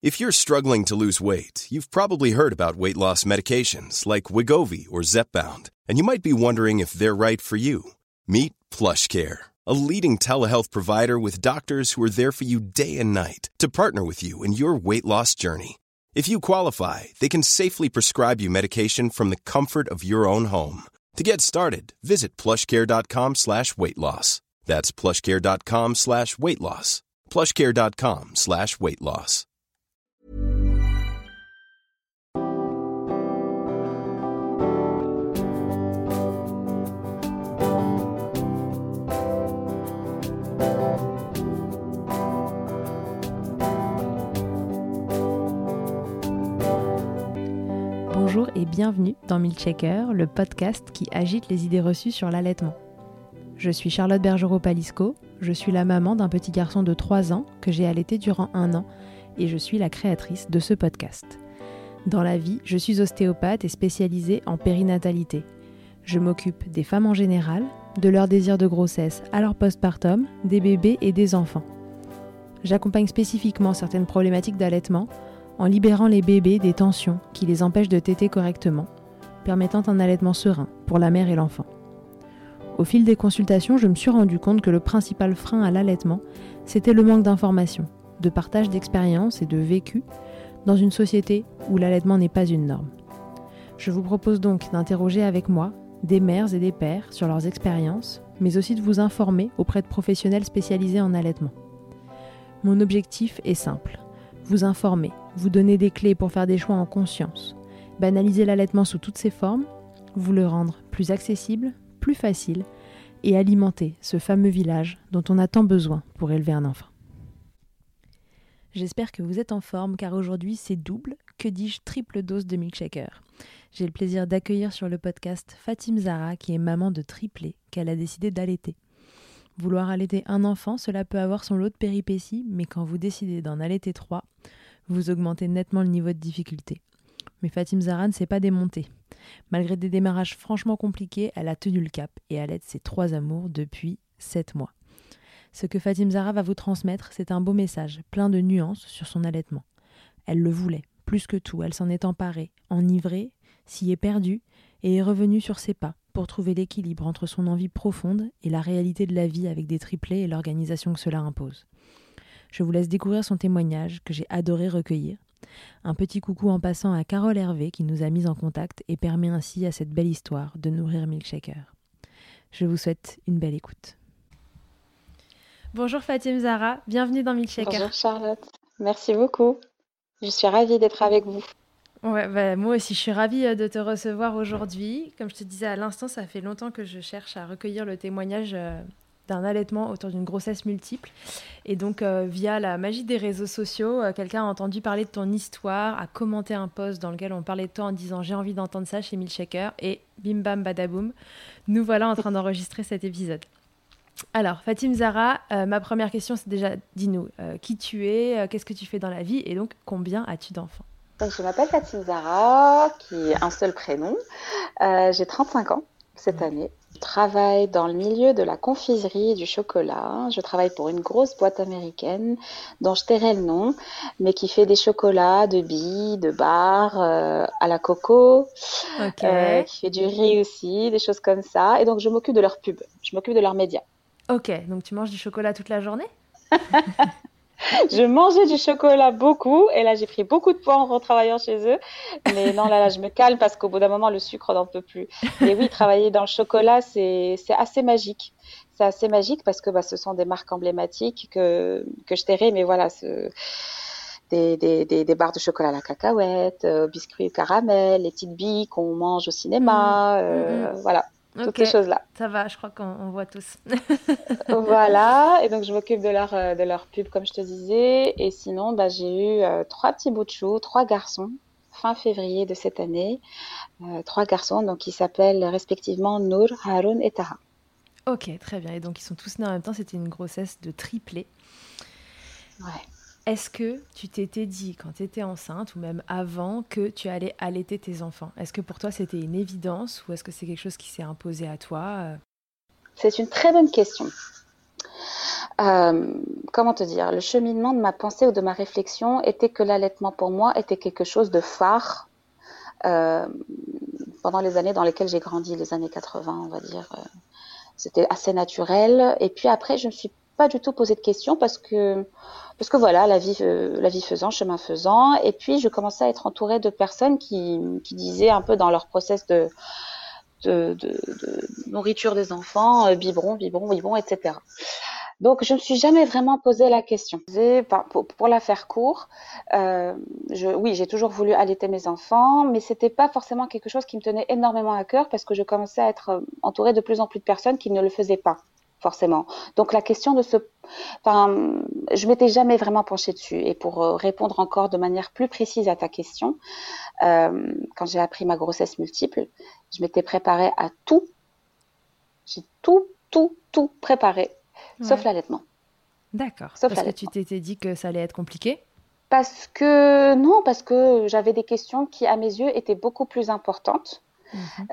If you're struggling to lose weight, you've probably heard about weight loss medications like Wegovy or Zepbound, and you might be wondering if they're right for you. Meet PlushCare, a leading telehealth provider with doctors who are there for you day and night to partner with you in your weight loss journey. If you qualify, they can safely prescribe you medication from the comfort of your own home. To get started, visit plushcare.com/weightloss. That's plushcare.com/weightloss. plushcare.com/weightloss. Bonjour et bienvenue dans Milkshaker, le podcast qui agite les idées reçues sur l'allaitement. Je suis Charlotte Bergerot-Palisco, je suis la maman d'un petit garçon de 3 ans que j'ai allaité durant 1 an et je suis la créatrice de ce podcast. Dans la vie, je suis ostéopathe et spécialisée en périnatalité. Je m'occupe des femmes en général, de leur désir de grossesse à leur postpartum, des bébés et des enfants. J'accompagne spécifiquement certaines problématiques d'allaitement en libérant les bébés des tensions qui les empêchent de téter correctement, permettant un allaitement serein pour la mère et l'enfant. Au fil des consultations, je me suis rendu compte que le principal frein à l'allaitement, c'était le manque d'informations, de partage d'expériences et de vécu dans une société où l'allaitement n'est pas une norme. Je vous propose donc d'interroger avec moi des mères et des pères sur leurs expériences, mais aussi de vous informer auprès de professionnels spécialisés en allaitement. Mon objectif est simple, vous informer, vous donner des clés pour faire des choix en conscience, banaliser l'allaitement sous toutes ses formes, vous le rendre plus accessible, plus facile et alimenter ce fameux village dont on a tant besoin pour élever un enfant. J'espère que vous êtes en forme car aujourd'hui c'est double, que dis-je triple dose de Milkshaker. J'ai le plaisir d'accueillir sur le podcast Fatim Zahra qui est maman de triplés qu'elle a décidé d'allaiter. Vouloir allaiter un enfant, cela peut avoir son lot de péripéties, mais quand vous décidez d'en allaiter 3, vous augmentez nettement le niveau de difficulté. Mais Fatim Zahra ne s'est pas démontée. Malgré des démarrages franchement compliqués, elle a tenu le cap et allaite ses 3 amours depuis 7 mois. Ce que Fatim Zahra va vous transmettre, c'est un beau message, plein de nuances sur son allaitement. Elle le voulait, plus que tout, elle s'en est emparée, enivrée, s'y est perdue et est revenue sur ses pas pour trouver l'équilibre entre son envie profonde et la réalité de la vie avec des triplés et l'organisation que cela impose. Je vous laisse découvrir son témoignage que j'ai adoré recueillir. Un petit coucou en passant à Carole Hervé qui nous a mis en contact et permet ainsi à cette belle histoire de nourrir Milkshaker. Je vous souhaite une belle écoute. Bonjour Fatim Zahra, bienvenue dans Milkshaker. Bonjour Charlotte, merci beaucoup. Je suis ravie d'être avec vous. Ouais, moi aussi, je suis ravie de te recevoir aujourd'hui. Comme je te disais à l'instant, ça fait longtemps que je cherche à recueillir le témoignage d'un allaitement autour d'une grossesse multiple. Et donc, via la magie des réseaux sociaux, quelqu'un a entendu parler de ton histoire, a commenté un post dans lequel on parlait de toi en disant « J'ai envie d'entendre ça chez Milkshaker » et bim bam badaboum, nous voilà en train d'enregistrer cet épisode. Alors, Fatim Zahra, ma première question, c'est déjà, dis-nous, qui tu es, qu'est-ce que tu fais dans la vie et donc combien as-tu d'enfants ? Donc, je m'appelle Fatim Zahra, qui est un seul prénom. J'ai 35 ans cette année. Je travaille dans le milieu de la confiserie et du chocolat. Je travaille pour une grosse boîte américaine dont je tairai le nom, mais qui fait des chocolats de billes, de barres, à la coco, Okay. qui fait du riz aussi, des choses comme ça. Et donc, je m'occupe de leur pub, je m'occupe de leurs médias. Ok, donc tu manges du chocolat toute la journée ? Je mangeais du chocolat beaucoup et là j'ai pris beaucoup de poids en retravaillant chez eux, mais non là je me calme parce qu'au bout d'un moment le sucre n'en peut plus. Et oui, travailler dans le chocolat c'est assez magique. C'est assez magique parce que ce sont des marques emblématiques que je tairai, mais voilà, des barres de chocolat à la cacahuète, biscuits au caramel, les petites billes qu'on mange au cinéma, voilà. Toutes ces choses-là. Ça va, je crois qu'on voit tous. Voilà, et donc je m'occupe de leur pub comme je te disais. Et sinon, j'ai eu 3 petits bouts de chou, 3 garçons, fin février de cette année. 3 garçons donc, qui s'appellent respectivement Nour, Haroun et Taha. Ok, très bien. Et donc ils sont tous nés en même temps, c'était une grossesse de triplé. Ouais. Est-ce que tu t'étais dit, quand tu étais enceinte, ou même avant, que tu allais allaiter tes enfants ? Est-ce que pour toi, c'était une évidence, ou est-ce que c'est quelque chose qui s'est imposé à toi ? C'est une très bonne question. Comment te dire, le cheminement de ma pensée ou de ma réflexion était que l'allaitement pour moi était quelque chose de phare euh, pendant les années dans lesquelles j'ai grandi, les années 80, on va dire. C'était assez naturel. Et puis après, je me suis pas du tout posé de questions parce que voilà, la vie faisant, chemin faisant. Et puis, je commençais à être entourée de personnes qui disaient un peu dans leur process de nourriture des enfants, biberon, biberon, biberon, etc. Donc, je me suis jamais vraiment posé la question. Pour la faire court, oui, j'ai toujours voulu allaiter mes enfants, mais c'était pas forcément quelque chose qui me tenait énormément à cœur parce que je commençais à être entourée de plus en plus de personnes qui ne le faisaient pas forcément. Donc, la question je m'étais jamais vraiment penchée dessus. Et pour répondre encore de manière plus précise à ta question, quand j'ai appris ma grossesse multiple, je m'étais préparée à tout. J'ai tout préparé. Sauf l'allaitement. D'accord. Sauf Parce que l'allaitement. tu t'étais dit que ça allait être compliqué? Parce que j'avais des questions qui, à mes yeux, étaient beaucoup plus importantes. Mhm.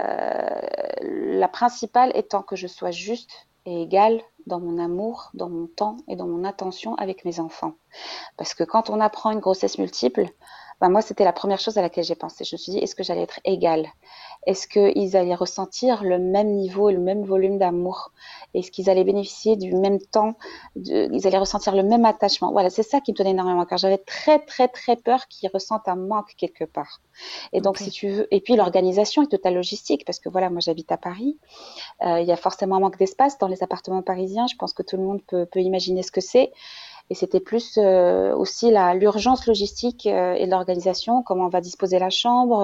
La principale étant que je sois juste et égale dans mon amour, dans mon temps et dans mon attention avec mes enfants. Parce que quand on apprend une grossesse multiple, ben moi, c'était la première chose à laquelle j'ai pensé. Je me suis dit, est-ce que j'allais être égale? Est-ce qu'ils allaient ressentir le même niveau et le même volume d'amour? Est-ce qu'ils allaient bénéficier du même temps? Ils allaient ressentir le même attachement? Voilà, c'est ça qui me tenait énormément à cœur. J'avais très, très, très peur qu'ils ressentent un manque quelque part. Et donc, Ok. si tu veux, et puis l'organisation et toute la logistique, parce que voilà, moi j'habite à Paris, il y a forcément un manque d'espace dans les appartements parisiens. Je pense que tout le monde peut imaginer ce que c'est. Et c'était plus aussi l'urgence logistique et l'organisation, comment on va disposer la chambre,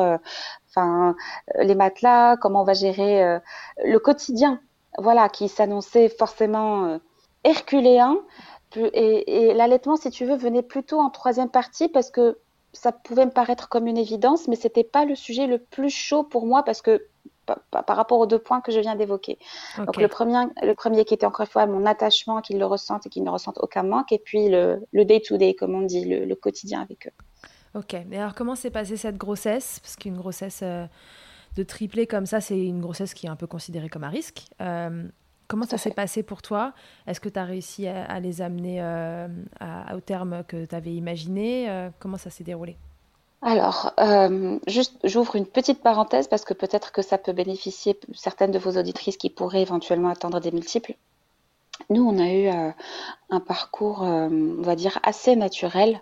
les matelas, comment on va gérer le quotidien, voilà, qui s'annonçait forcément herculéen. Et l'allaitement, si tu veux, venait plutôt en troisième partie parce que ça pouvait me paraître comme une évidence, mais c'était pas le sujet le plus chaud pour moi parce que par rapport aux deux points que je viens d'évoquer. Donc Ok. le premier qui était encore une fois mon attachement, qu'ils le ressentent et qu'ils ne ressentent aucun manque, et puis le day-to-day, comme on dit, le quotidien avec eux. Ok. Mais alors, comment s'est passée cette grossesse? Parce qu'une grossesse de triplé comme ça, c'est une grossesse qui est un peu considérée comme un risque. Comment Tout ça à s'est fait. passé pour toi? Est-ce que tu as réussi à les amener au terme que tu avais imaginé? Comment ça s'est déroulé? Alors, juste, j'ouvre une petite parenthèse parce que peut-être que ça peut bénéficier certaines de vos auditrices qui pourraient éventuellement attendre des multiples. Nous, on a eu un parcours, on va dire, assez naturel.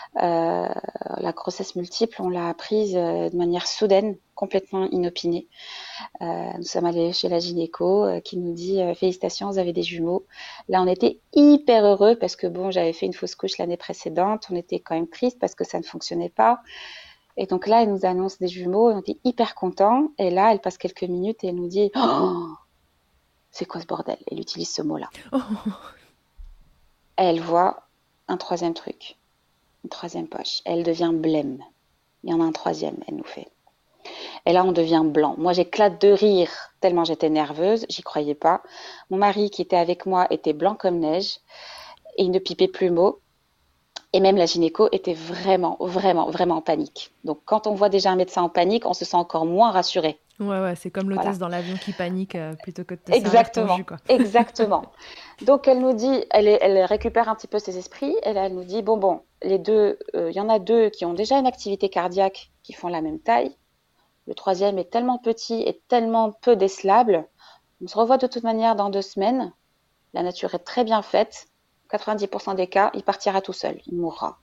La grossesse multiple, on l'a apprise de manière soudaine, complètement inopinée. Nous sommes allés chez la gynéco qui nous dit félicitations, vous avez des jumeaux. Là, on était hyper heureux parce que bon, j'avais fait une fausse couche l'année précédente. On était quand même triste parce que ça ne fonctionnait pas. Et donc là, elle nous annonce des jumeaux. On était hyper contents. Et là, elle passe quelques minutes et elle nous dit oh, c'est quoi ce bordel? Elle utilise ce mot-là. Oh, Et elle voit un troisième truc, une troisième poche. Elle devient blême. Il y en a un troisième, elle nous fait. Et là, on devient blanc. Moi, j'éclate de rire tellement j'étais nerveuse. J'y croyais pas. Mon mari qui était avec moi était blanc comme neige et il ne pipait plus mot. Et même la gynéco était vraiment, vraiment, vraiment en panique. Donc, quand on voit déjà un médecin en panique, on se sent encore moins rassuré. ouais, ouais, c'est comme l'hôtesse Voilà. dans l'avion qui panique plutôt que de te servir ton Exactement. jus, quoi. Exactement. Donc, elle nous dit, elle récupère un petit peu ses esprits. Et là, elle nous dit, bon, les deux, il y en a deux qui ont déjà une activité cardiaque qui font la même taille. Le troisième est tellement petit et tellement peu décelable. On se revoit de toute manière dans 2 semaines. La nature est très bien faite. 90% des cas, il partira tout seul. Il mourra.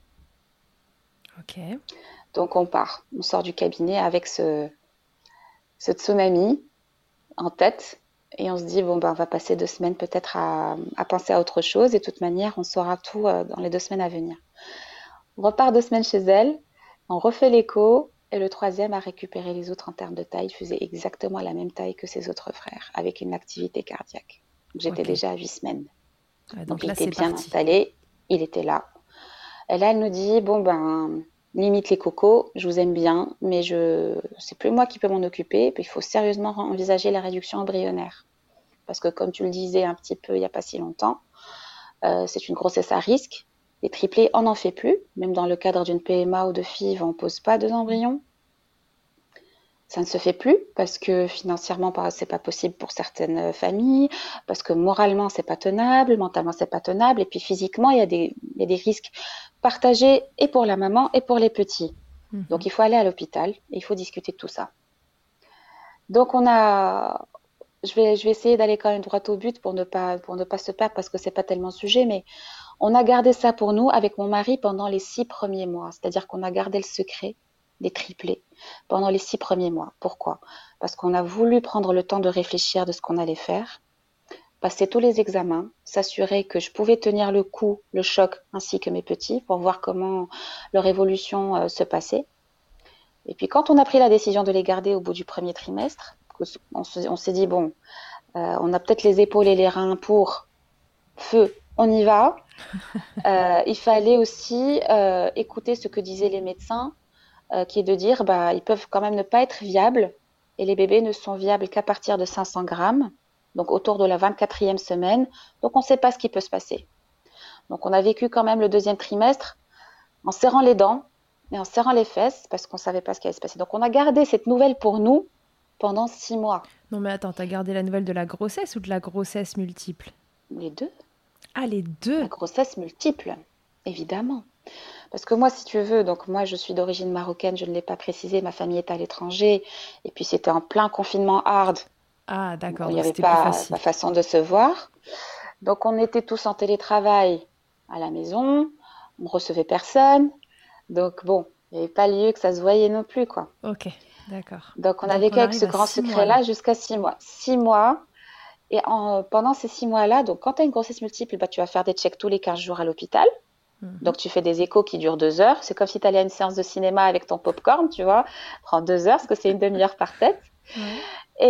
Ok. Donc on part. On sort du cabinet avec ce tsunami en tête. Et on se dit, bon, ben, on va passer 2 semaines peut-être à penser à autre chose. Et de toute manière, on saura tout dans les 2 semaines à venir. On repart 2 semaines chez elle. On refait l'écho. Et le troisième a récupéré les autres en termes de taille. Il faisait exactement la même taille que ses autres frères, avec une activité cardiaque. Donc, j'étais Ok. déjà à 8 semaines. Ouais, Donc, donc il là, était c'est bien parti. installé. Il était là. Et là, elle nous dit, bon, ben, limite les cocos, je vous aime bien, mais c'est plus moi qui peux m'en occuper. Puis il faut sérieusement envisager la réduction embryonnaire. Parce que, comme tu le disais un petit peu il n'y a pas si longtemps, c'est une grossesse à risque. Les triplés, on n'en fait plus. Même dans le cadre d'une PMA ou de FIV, on ne pose pas deux embryons. Ça ne se fait plus parce que financièrement, c'est pas possible pour certaines familles, parce que moralement, c'est pas tenable, mentalement, c'est pas tenable, et puis physiquement, il y a des risques partagés et pour la maman et pour les petits. Donc, il faut aller à l'hôpital et il faut discuter de tout ça. Donc, je vais essayer d'aller quand même droit au but pour ne pas se perdre parce que c'est pas tellement le sujet, mais on a gardé ça pour nous avec mon mari pendant les 6 premiers mois. C'est-à-dire qu'on a gardé le secret des triplés pendant les 6 premiers mois. Pourquoi? Parce qu'on a voulu prendre le temps de réfléchir de ce qu'on allait faire, passer tous les examens, s'assurer que je pouvais tenir le coup, le choc, ainsi que mes petits, pour voir comment leur évolution se passait. Et puis quand on a pris la décision de les garder au bout du premier trimestre, on s'est dit, bon, on a peut-être les épaules et les reins pour feu, on y va. Il fallait aussi écouter ce que disaient les médecins, qui est de dire ils peuvent quand même ne pas être viables et les bébés ne sont viables qu'à partir de 500 grammes, donc autour de la 24e semaine. Donc on ne sait pas ce qui peut se passer. Donc on a vécu quand même le deuxième trimestre en serrant les dents et en serrant les fesses parce qu'on ne savait pas ce qui allait se passer. Donc on a gardé cette nouvelle pour nous pendant 6 mois. Non mais attends, t'as gardé la nouvelle de la grossesse ou de la grossesse multiple? Les deux. Ah, les deux? La grossesse multiple, évidemment. Parce que moi, si tu veux, donc moi, je suis d'origine marocaine, je ne l'ai pas précisé, ma famille est à l'étranger, et puis c'était en plein confinement hard. Ah, d'accord, Il n'y donc avait c'était plus pas facile. la façon de se voir. Donc on était tous en télétravail à la maison, on ne recevait personne. Donc bon, il n'y avait pas lieu que ça se voyait non plus, quoi. Ok, d'accord. Donc on a Donc vécu on avec arrive ce à grand 6 mois là. secret-là jusqu'à 6 mois. 6 mois. Et pendant ces 6 mois-là, donc quand tu as une grossesse multiple, tu vas faire des checks tous les 15 jours à l'hôpital. Donc, tu fais des échos qui durent 2 heures. C'est comme si tu allais à une séance de cinéma avec ton popcorn, tu vois. Prend 2 heures, parce que c'est une demi-heure par tête. Ouais.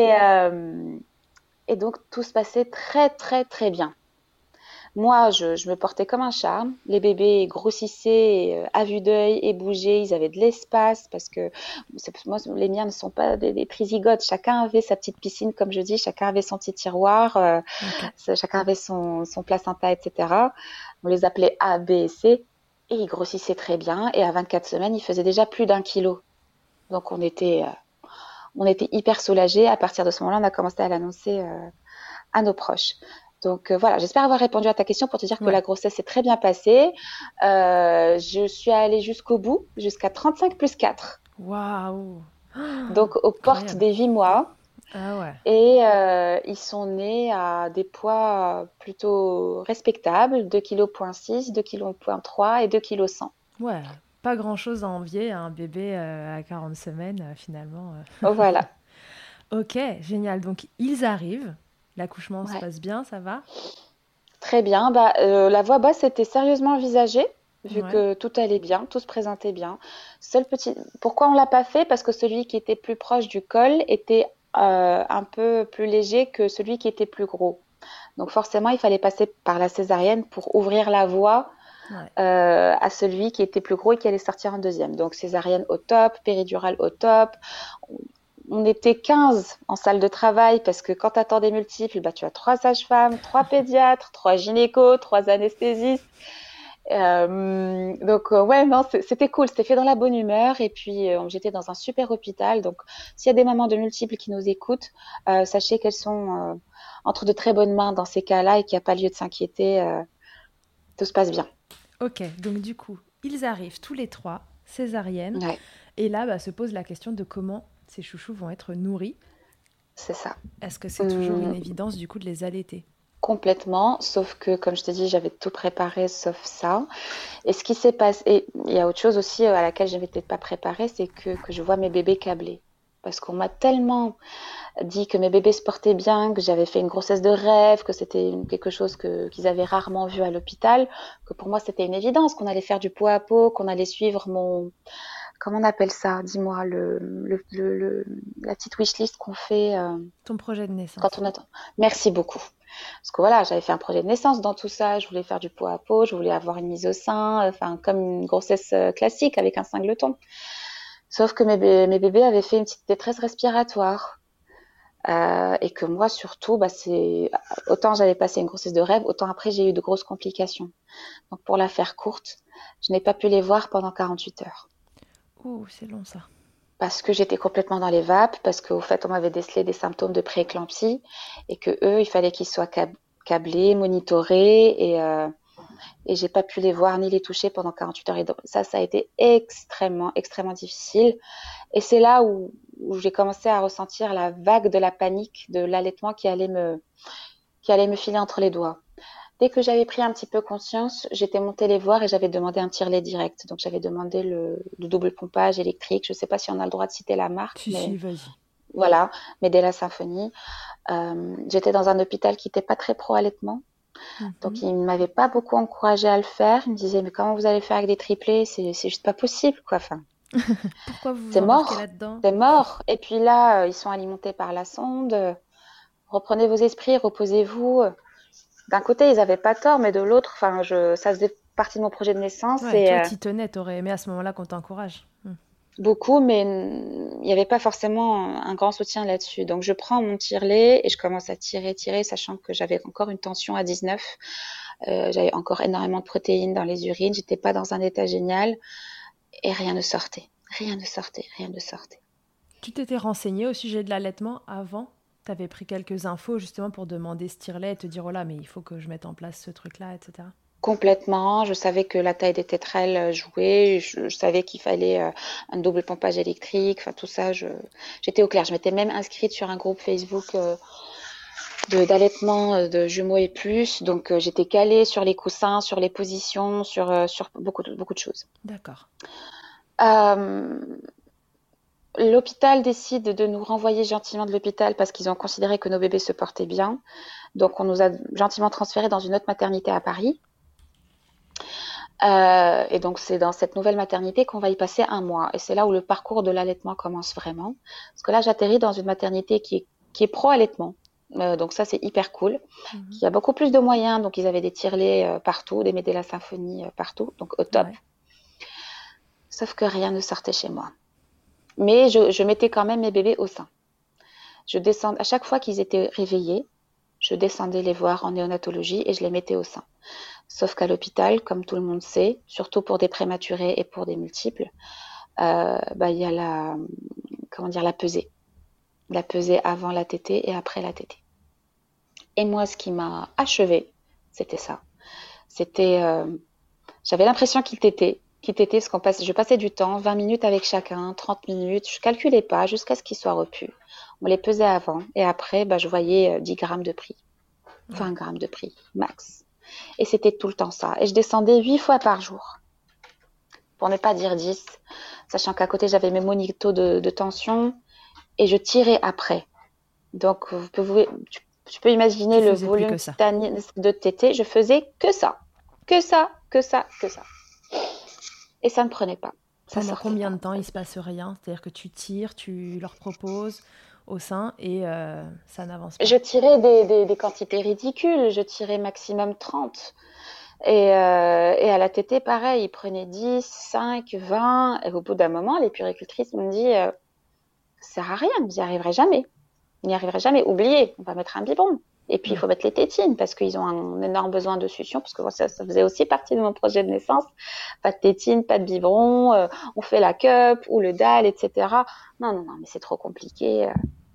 Et donc, tout se passait très, très, très bien. Moi, je me portais comme un charme. Les bébés grossissaient à vue d'œil et bougeaient. Ils avaient de l'espace parce que moi, les miens ne sont pas des prisigotes. Chacun avait sa petite piscine, comme je dis. Chacun avait son petit tiroir. Chacun avait son placenta, etc. On les appelait A, B et C. Et ils grossissaient très bien. Et à 24 semaines, ils faisaient déjà plus d'1 kilo. Donc, on était hyper soulagés. À partir de ce moment-là, on a commencé à l'annoncer à nos proches. Donc voilà, j'espère avoir répondu à ta question pour te dire que la grossesse s'est très bien passée. Je suis allée jusqu'au bout, jusqu'à 35 plus 4. Waouh! Donc aux portes des 8 mois. Ah ouais. Et ils sont nés à des poids plutôt respectables, 2,6 kg, 2,3 kg et 2,1 kg. Ouais, pas grand-chose à envier à un bébé à 40 semaines finalement. Voilà. Ok, génial. Donc ils arrivent, l'accouchement se passe bien, ça va? Très bien. La voie basse était sérieusement envisagée, vu que tout allait bien, tout se présentait bien. Pourquoi on l'a pas fait? Parce que celui qui était plus proche du col était un peu plus léger que celui qui était plus gros. Donc forcément, il fallait passer par la césarienne pour ouvrir la voie à celui qui était plus gros et qui allait sortir en deuxième. Donc césarienne au top, péridurale au top. On était 15 en salle de travail parce que quand tu attends des multiples, tu as 3 sages-femmes, 3 pédiatres, 3 gynécos, 3 anesthésistes. Non, c'était cool, c'était fait dans la bonne humeur et puis j'étais dans un super hôpital. Donc s'il y a des mamans de multiples qui nous écoutent, sachez qu'elles sont entre de très bonnes mains dans ces cas-là et qu'il n'y a pas lieu de s'inquiéter. Tout se passe bien. Ok, donc du coup, ils arrivent tous les 3, césarienne. Et là, se pose la question de comment ces chouchous vont être nourris. C'est ça. Est-ce que c'est toujours une évidence du coup de les allaiter? Complètement, sauf que, comme je te dis, j'avais tout préparé sauf ça. Et ce qui s'est passé, et il y a autre chose aussi à laquelle je n'avais peut-être pas préparé, c'est que je vois mes bébés câblés. Parce qu'on m'a tellement dit que mes bébés se portaient bien, que j'avais fait une grossesse de rêve, que c'était quelque chose qu'ils avaient rarement vu à l'hôpital, que pour moi c'était une évidence, qu'on allait faire du pot à pot, qu'on allait suivre comment on appelle ça? Dis-moi, la petite wishlist qu'on fait. Ton projet de naissance. Quand on attend. Merci beaucoup. Parce que voilà, j'avais fait un projet de naissance dans tout ça. Je voulais faire du pot à pot, je voulais avoir une mise au sein, comme une grossesse classique avec un singleton. Sauf que mes bébés avaient fait une petite détresse respiratoire. Et que moi, surtout, autant j'avais passé une grossesse de rêve, autant après j'ai eu de grosses complications. Donc pour la faire courte, je n'ai pas pu les voir pendant 48 heures. Ouh, c'est long ça. parce que j'étais complètement dans les vapes, parce qu'au fait, on m'avait décelé des symptômes de prééclampsie et que eux, il fallait qu'ils soient câblés, monitorés et j'ai pas pu les voir ni les toucher pendant 48 heures. Et donc, ça a été extrêmement, extrêmement difficile. Et c'est là où j'ai commencé à ressentir la vague de la panique de l'allaitement qui allait me filer entre les doigts. Dès que j'avais pris un petit peu conscience, j'étais montée les voir et j'avais demandé un tire-lait direct. Donc, j'avais demandé le double pompage électrique. Je ne sais pas si on a le droit de citer la marque. Si, vas-y. Voilà, Medela Symphonie. J'étais dans un hôpital qui n'était pas très pro-allaitement. Donc, il ne m'avait pas beaucoup encouragée à le faire. Il me disait, mais comment vous allez faire avec des triplés? C'est juste pas possible, quoi. Enfin, pourquoi vous c'est vous mort, embarquez là-dedans? c'est mort. Et puis là, ils sont alimentés par la sonde. Reprenez vos esprits, reposez-vous. D'un côté, ils n'avaient pas tort, mais de l'autre, enfin, ça faisait partie de mon projet de naissance. Ouais, toi, t'y tenais, t'aurais aimé à ce moment-là qu'on t'encourage. Beaucoup, mais il n'y avait pas forcément un grand soutien là-dessus. Donc, je prends mon tire-lait et je commence à tirer, sachant que j'avais encore une tension à 19. J'avais encore énormément de protéines dans les urines. J'étais pas dans un état génial et rien ne sortait. Rien ne sortait. Tu t'étais renseignée au sujet de l'allaitement avant? Tu avais pris quelques infos justement pour demander ce tire-lait et te dire, oh là, mais il faut que je mette en place ce truc-là, etc. Complètement. Je savais que la taille des tétrelles jouait. Je savais qu'il fallait un double pompage électrique. Enfin, tout ça, j'étais au clair. Je m'étais même inscrite sur un groupe Facebook d'allaitement de jumeaux et plus. Donc, j'étais calée sur les coussins, sur les positions, sur beaucoup de choses. D'accord. L'hôpital décide de nous renvoyer gentiment de l'hôpital parce qu'ils ont considéré que nos bébés se portaient bien. Donc, on nous a gentiment transférés dans une autre maternité à Paris. Et donc, c'est dans cette nouvelle maternité qu'on va y passer 1 mois. Et c'est là où le parcours de l'allaitement commence vraiment. Parce que là, j'atterris dans une maternité qui est pro-allaitement. Donc ça, c'est hyper cool. Il y a beaucoup plus de moyens. Donc, ils avaient des tire-laits partout, des Medela Symphonie partout. Donc, au top. Ouais. Sauf que rien ne sortait chez moi. Mais je mettais quand même mes bébés au sein. À chaque fois qu'ils étaient réveillés, je descendais les voir en néonatologie et je les mettais au sein. Sauf qu'à l'hôpital, comme tout le monde sait, surtout pour des prématurés et pour des multiples, il y a la pesée. La pesée avant la tétée et après la tétée. Et moi, ce qui m'a achevée, c'était ça. J'avais l'impression qu'ils tétaient, je passais du temps, 20 minutes avec chacun, 30 minutes, je calculais pas jusqu'à ce qu'ils soient repus. On les pesait avant et après, je voyais 10 grammes de prix, 20 grammes de prix, max. Et c'était tout le temps ça. Et je descendais 8 fois par jour, pour ne pas dire 10, sachant qu'à côté, j'avais mes monitos de tension et je tirais après. Donc, tu peux imaginer le volume de tétée. Je faisais que ça. Et ça ne prenait pas. Pendant combien de temps il se passe rien? C'est-à-dire que tu tires, tu leur proposes au sein et ça n'avance pas. Je tirais des quantités ridicules. Je tirais maximum 30. Et à la tétée, pareil, ils prenaient 10, 5, 20. Et au bout d'un moment, les puéricultrices m'ont dit ça sert à rien, vous n'y arriverez jamais. Vous n'y arriverez jamais. Oubliez, on va mettre un biberon. Et puis, il faut mettre les tétines parce qu'ils ont un énorme besoin de succion, parce que ça faisait aussi partie de mon projet de naissance. Pas de tétines, pas de biberon, on fait la cup ou le dalle, etc. Non, mais c'est trop compliqué.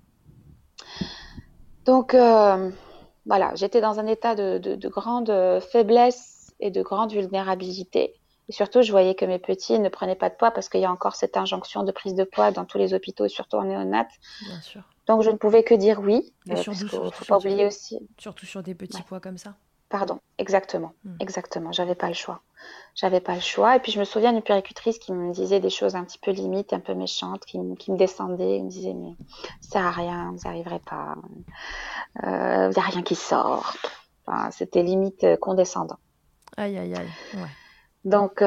Donc, voilà, j'étais dans un état de grande faiblesse et de grande vulnérabilité. Et surtout, je voyais que mes petits ne prenaient pas de poids parce qu'il y a encore cette injonction de prise de poids dans tous les hôpitaux et surtout en néonat. Bien sûr. Donc, je ne pouvais que dire oui. Et parce qu'il ne faut pas oublier aussi. Surtout sur des petits poids comme ça. Pardon, exactement. J'avais pas le choix. Et puis, je me souviens d'une puéricultrice qui me disait des choses un petit peu limites, un peu méchantes, qui me descendait. Elle me disait, mais ça sert à rien, vous n'y arriverez pas. Il n'y a rien qui sort. Enfin, c'était limite condescendant. Aïe. Ouais. Donc,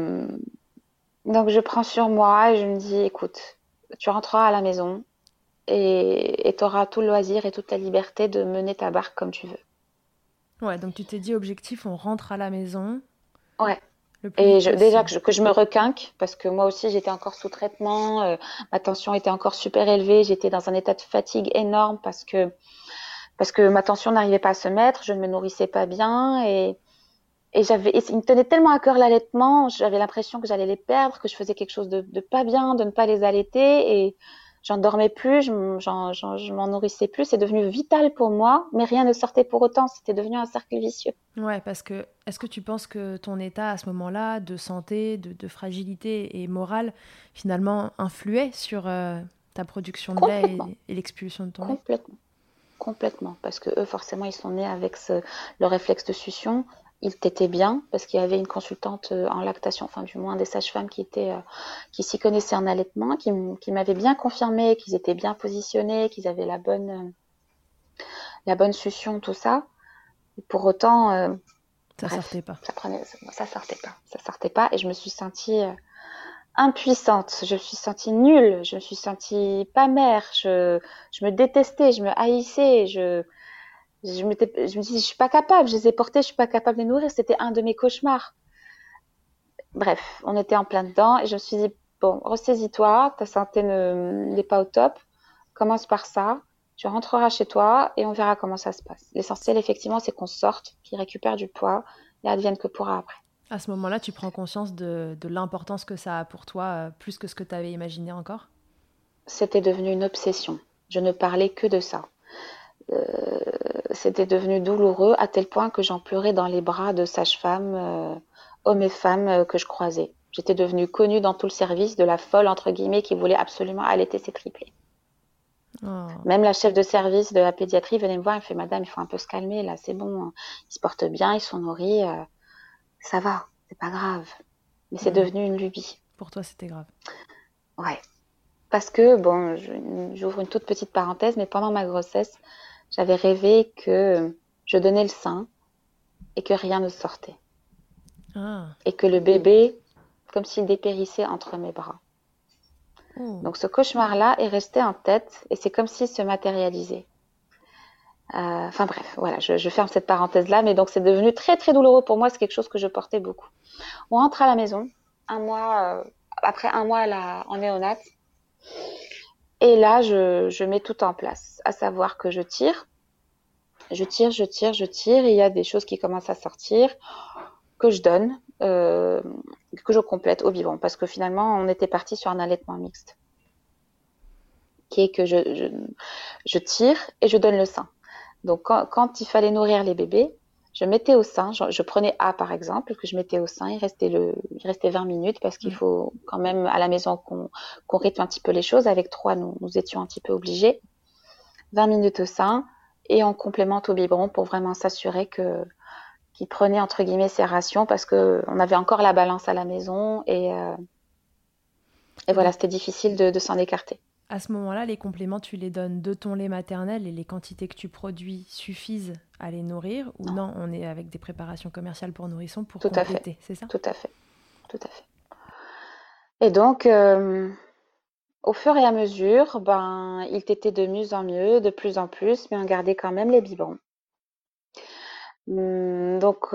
je prends sur moi et je me dis, écoute, tu rentreras à la maison et tu auras tout le loisir et toute la liberté de mener ta barque comme tu veux. Ouais, donc tu t'es dit, objectif, on rentre à la maison. Ouais. Et déjà que je me requinque, parce que moi aussi, j'étais encore sous traitement, ma tension était encore super élevée, j'étais dans un état de fatigue énorme parce que ma tension n'arrivait pas à se mettre, je ne me nourrissais pas bien et Et il me tenait tellement à cœur l'allaitement, j'avais l'impression que j'allais les perdre, que je faisais quelque chose de pas bien, de ne pas les allaiter. Et j'en dormais plus, je m'en nourrissais plus. C'est devenu vital pour moi, mais rien ne sortait pour autant. C'était devenu un cercle vicieux. Ouais, parce que est-ce que tu penses que ton état à ce moment-là de santé, de fragilité et morale, finalement, influait sur ta production de lait Complètement, et l'expulsion de ton lait? complètement, complètement. Parce que eux, forcément, ils sont nés avec le réflexe de succion. Ils tétaient bien parce qu'il y avait une consultante en lactation, enfin du moins des sages-femmes qui s'y connaissaient en allaitement, qui m'avaient bien confirmé qu'ils étaient bien positionnés, qu'ils avaient la bonne succion, tout ça. Et pour autant, Ça bref, sortait pas. ça sortait pas, et je me suis sentie impuissante, je me suis sentie nulle, je me suis sentie pas mère, je me détestais, je me haïssais, je me disais, je suis pas capable, je les ai portés, je suis pas capable de les nourrir, c'était un de mes cauchemars. Bref, on était en plein dedans, et je me suis dit, bon, ressaisis-toi, ta santé n'est pas au top, commence par ça, tu rentreras chez toi et on verra comment ça se passe. L'essentiel, effectivement, c'est qu'on sorte, qu'il récupère du poids, et advienne que pourra après. À ce moment-là, tu prends conscience de l'importance que ça a pour toi, plus que ce que tu avais imaginé encore? C'était devenu une obsession. Je ne parlais que de ça. C'était devenu douloureux à tel point que j'en pleurais dans les bras de sages-femmes, hommes et femmes que je croisais. J'étais devenue connue dans tout le service de la folle, entre guillemets, qui voulait absolument allaiter ses triplés. Oh. Même la chef de service de la pédiatrie venait me voir et me fait, Madame, il faut un peu se calmer, là, c'est bon, ils se portent bien, ils sont nourris, ça va, c'est pas grave. Mais c'est devenu une lubie. Pour toi, c'était grave. Ouais. Parce que, bon, j'ouvre une toute petite parenthèse, mais pendant ma grossesse, j'avais rêvé que je donnais le sein et que rien ne sortait. Ah. Et que le bébé, comme s'il dépérissait entre mes bras. Oh. Donc ce cauchemar-là est resté en tête et c'est comme s'il se matérialisait. Enfin bref, voilà, je ferme cette parenthèse-là, mais donc c'est devenu très très douloureux pour moi, c'est quelque chose que je portais beaucoup. On rentre à la maison, après un mois en néonat, et là je mets tout en place, à savoir que je tire, et il y a des choses qui commencent à sortir, que je donne, que je complète au biberon, parce que finalement on était parti sur un allaitement mixte, qui est que je tire et je donne le sein. Donc, quand il fallait nourrir les bébés, je mettais au sein, je prenais A par exemple, que je mettais au sein, il restait 20 minutes parce qu'il faut quand même à la maison qu'on rythme un petit peu les choses. Avec 3, nous étions un petit peu obligés. 20 minutes au sein et on complémente au biberon pour vraiment s'assurer qu'il prenait entre guillemets ses rations parce qu'on avait encore la balance à la maison et voilà, c'était difficile de s'en écarter. À ce moment-là, les compléments, tu les donnes de ton lait maternel et les quantités que tu produis suffisent à les nourrir ou non, on est avec des préparations commerciales pour nourrissons pour compléter, c'est ça? Tout à fait. Et donc, au fur et à mesure, il t'était de mieux en mieux, de plus en plus, mais on gardait quand même les biberons. Donc,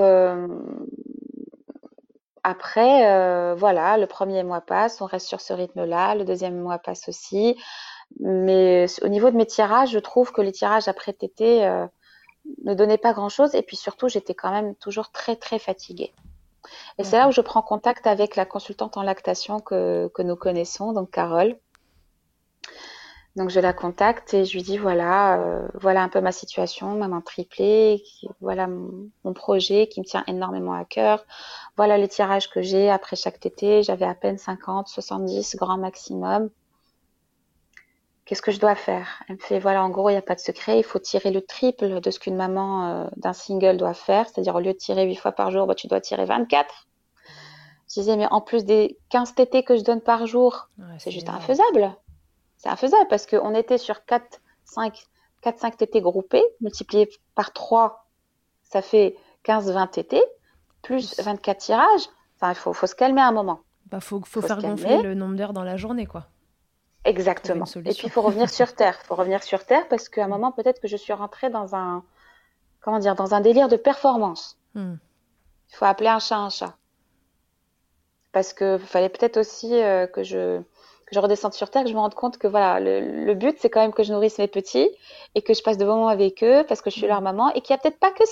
après, voilà, le premier mois passe, on reste sur ce rythme-là, le deuxième mois passe aussi. Mais au niveau de mes tirages, je trouve que les tirages après tété ne donnaient pas grand-chose. Et puis surtout, j'étais quand même toujours très, très fatiguée. Et c'est là où je prends contact avec la consultante en lactation que nous connaissons, donc Carole. Donc je la contacte et je lui dis voilà un peu ma situation, maman triplée, voilà mon projet qui me tient énormément à cœur. Voilà les tirages que j'ai après chaque tétée, j'avais à peine 50, 70 grand maximum. Qu'est-ce que je dois faire? Elle me fait voilà, en gros, il n'y a pas de secret, il faut tirer le triple de ce qu'une maman d'un single doit faire, c'est-à-dire au lieu de tirer 8 fois par jour, tu dois tirer 24. Je disais mais en plus des 15 tétées que je donne par jour, c'est juste infaisable. C'est infaisable parce qu'on était sur 4-5 tétées groupées, multiplié par 3, ça fait 15-20 tétées, plus 24 tirages. Enfin, il faut se calmer un moment. Faut faire gonfler le nombre d'heures dans la journée, quoi. Exactement. Et puis, il faut revenir sur Terre. Il faut revenir sur Terre parce qu'à un moment, peut-être que je suis rentrée dans un délire de performance. Il faut appeler un chat. Parce qu'il fallait peut-être aussi que je redescende sur Terre, que je me rende compte que voilà, le but, c'est quand même que je nourrisse mes petits et que je passe de bons moments avec eux parce que je suis leur maman et qu'il n'y a peut-être pas que ça.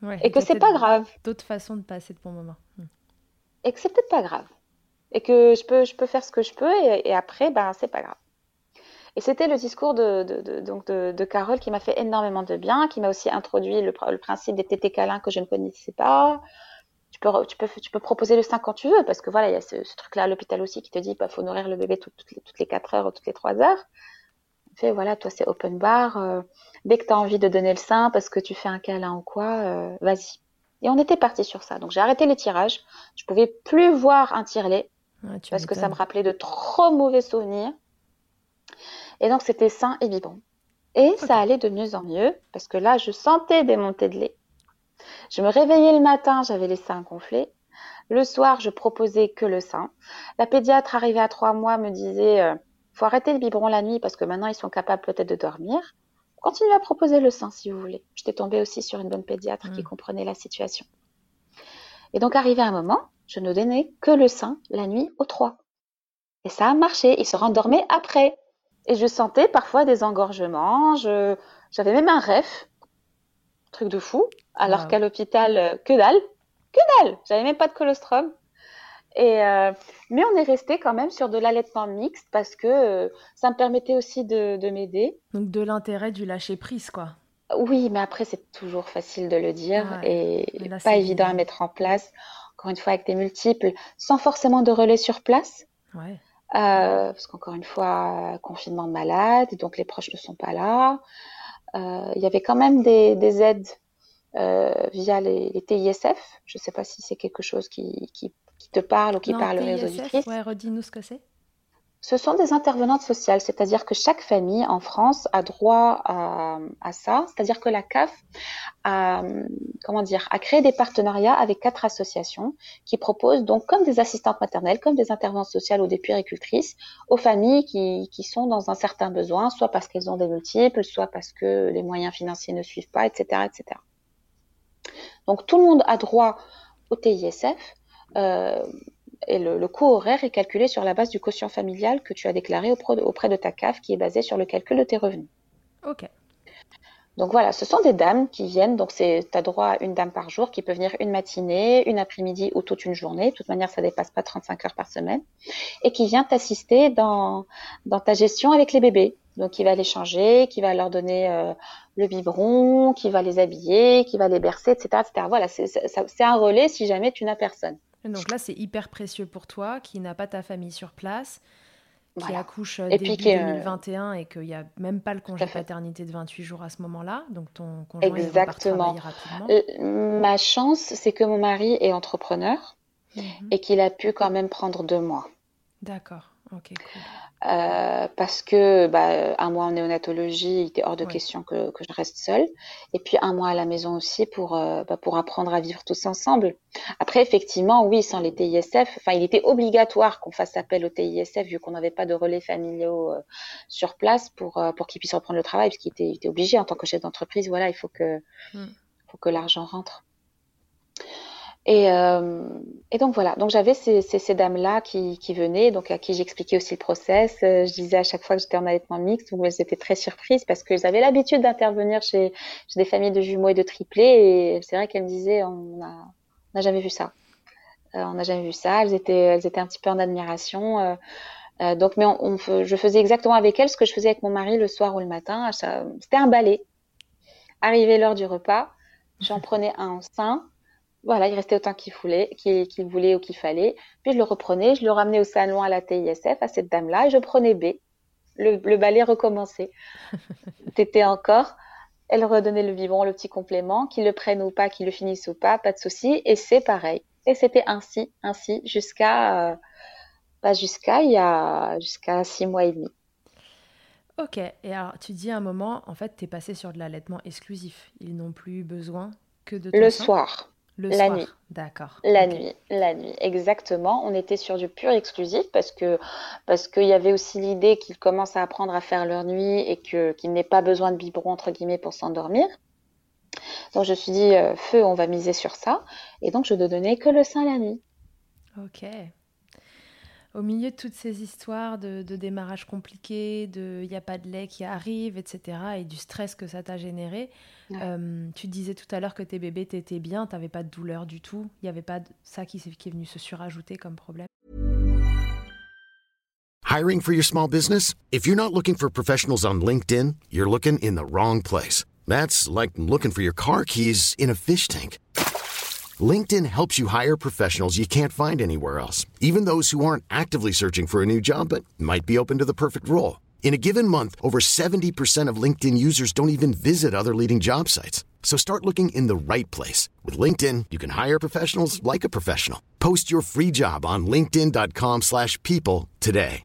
Ouais, et et que qu'il y a c'est peut-être pas grave, d'autres façons de passer de bons moments. et que c'est peut-être pas grave, et que je peux faire ce que je peux, et après, ben, c'est pas grave. Et c'était le discours de Carole qui m'a fait énormément de bien, qui m'a aussi introduit le principe des tétés câlins que je ne connaissais pas. Tu peux proposer le sein quand tu veux, parce que voilà, il y a ce truc-là à l'hôpital aussi qui te dit, bah, faut nourrir le bébé toutes les 4 heures ou toutes les 3 heures. Fait, voilà, toi, c'est open bar. Dès que tu as envie de donner le sein parce que tu fais un câlin ou quoi, vas-y. Et on était parti sur ça. Donc, j'ai arrêté les tirages. Je pouvais plus voir un tire-lait Ouais, tu parce que ça me m'étonnes. rappelait de trop mauvais souvenirs. Et donc, c'était sein et biberon. Et Ok. ça allait de mieux en mieux parce que là, je sentais des montées de lait. Je me réveillais le matin, j'avais les seins gonflés. Le soir, je proposais que le sein. La pédiatre arrivée à 3 mois me disait, faut arrêter le biberon la nuit parce que maintenant ils sont capables peut-être de dormir. Continuez à proposer le sein si vous voulez. J'étais tombée aussi sur une bonne pédiatre qui Mm. comprenait la situation. Et donc arrivé un moment, je ne donnais que le sein la nuit aux 3. Et ça a marché. Ils se rendormaient après. Et je sentais parfois des engorgements. J'avais même un rêve, truc de fou. Alors Waouh. qu'à l'hôpital, que dalle, que dalle. J'avais même pas de colostrum. Mais on est resté quand même sur de l'allaitement mixte parce que ça me permettait aussi de m'aider. Donc de l'intérêt du lâcher prise, quoi. Oui, mais après, c'est toujours facile de le dire Ouais. Mais et là, pas c'est évident à visible. mettre en place. Encore une fois, avec des multiples, sans forcément de relais sur place. Ouais. Parce qu'encore une fois, confinement de malade, donc les proches ne sont pas là. Il y avait quand même des aides via les TISF. Je ne sais pas si c'est quelque chose qui te parle ou qui Non, parlerait aux TISF, auditrices. ouais, redis-nous ce que c'est. Ce sont des intervenantes sociales, c'est-à-dire que chaque famille en France a droit à ça, c'est-à-dire que la CAF a, comment dire, a créé des partenariats avec 4 associations qui proposent donc comme des assistantes maternelles, comme des intervenantes sociales ou des puéricultrices aux familles qui sont dans un certain besoin, soit parce qu'elles ont des multiples, soit parce que les moyens financiers ne suivent pas, etc., etc. Donc tout le monde a droit au TISF. Euh, et le coût horaire est calculé sur la base du quotient familial que tu as déclaré auprès de ta CAF, qui est basé sur le calcul de tes revenus. Ok. Donc voilà, ce sont des dames qui viennent, donc tu as droit à une dame par jour qui peut venir une matinée, une après-midi ou toute une journée. De toute manière, ça dépasse pas 35 heures par semaine. Et qui vient t'assister dans ta gestion avec les bébés. Donc qui va les changer, qui va leur donner le biberon, qui va les habiller, qui va les bercer, etc. etc. Voilà, c'est un relais si jamais tu n'as personne. Donc là, c'est hyper précieux pour toi qui n'a pas ta famille sur place, qui Voilà. accouche Et puis début qui, 2021 et qu'il n'y a même pas le tout à congé fait. paternité de 28 jours à ce moment-là. Donc ton conjoint, il repart Exactement. travailler rapidement. Ma chance, c'est que mon mari est entrepreneur Mhm. et qu'il a pu quand même prendre 2 mois. D'accord. Ok, cool. Parce que un mois en néonatologie, il était hors de Ouais. question que je reste seule. Et puis un mois à la maison aussi pour apprendre à vivre tous ensemble. Après, effectivement, oui, sans les TISF, enfin, il était obligatoire qu'on fasse appel au TISF vu qu'on n'avait pas de relais familiaux sur place pour qu'il puisse reprendre le travail, parce qu'il était obligé en tant que chef d'entreprise. Voilà, il Mm. faut que l'argent rentre. Et, euh, et donc voilà, donc j'avais ces dames-là qui venaient, donc à qui j'expliquais aussi le process. Je disais à chaque fois que j'étais en allaitement mixte, donc elles étaient très surprises parce qu'elles avaient l'habitude d'intervenir chez des familles de jumeaux et de triplés. Et c'est vrai qu'elles me disaient, on n'a jamais vu ça. On n'a jamais vu ça. Elles étaient un petit peu en admiration. Donc, mais je faisais exactement avec elles ce que je faisais avec mon mari le soir ou le matin. C'était un balai. Arrivé l'heure du repas, j'en prenais un en sein. Voilà, il restait autant qu'il voulait ou qu'il fallait. Puis je le reprenais, je le ramenais au salon à la TISF, à cette dame-là, et je prenais B. Le balai recommençait. T'étais encore. Elle redonnait le biberon, le petit complément, qu'il le prenne ou pas, qu'il le finisse ou pas de souci. Et c'est pareil. Et c'était ainsi, jusqu'à 6 mois et demi. Ok. Et alors, tu dis à un moment, en fait, t'es passé sur de l'allaitement exclusif. Ils n'ont plus eu besoin que de ton Le sein. soir, Le la nuit. soir. D'accord. La Ok. nuit, la nuit, exactement. On était sur du pur exclusif parce qu'il y avait aussi l'idée qu'ils commencent à apprendre à faire leur nuit et qu'ils n'aient pas besoin de biberon entre guillemets pour s'endormir. Donc je me suis dit feu, on va miser sur ça et donc je ne donnais que le sein la nuit. Ok. Au milieu de toutes ces histoires de démarrage compliqué, il n'y a pas de lait qui arrive, etc., et du stress que ça t'a généré, tu disais tout à l'heure que tes bébés t'étaient bien, tu n'avais pas de douleur du tout, il n'y avait pas ça qui est venu se surajouter comme problème. Hiring for your small business? If you're not looking for professionals on LinkedIn, you're looking in the wrong place. That's like looking for your car keys in a fish tank. LinkedIn helps you hire professionals you can't find anywhere else, even those who aren't actively searching for a new job but might be open to the perfect role. In a given month, over 70% of LinkedIn users don't even visit other leading job sites. So start looking in the right place. With LinkedIn, you can hire professionals like a professional. Post your free job on linkedin.com/people today.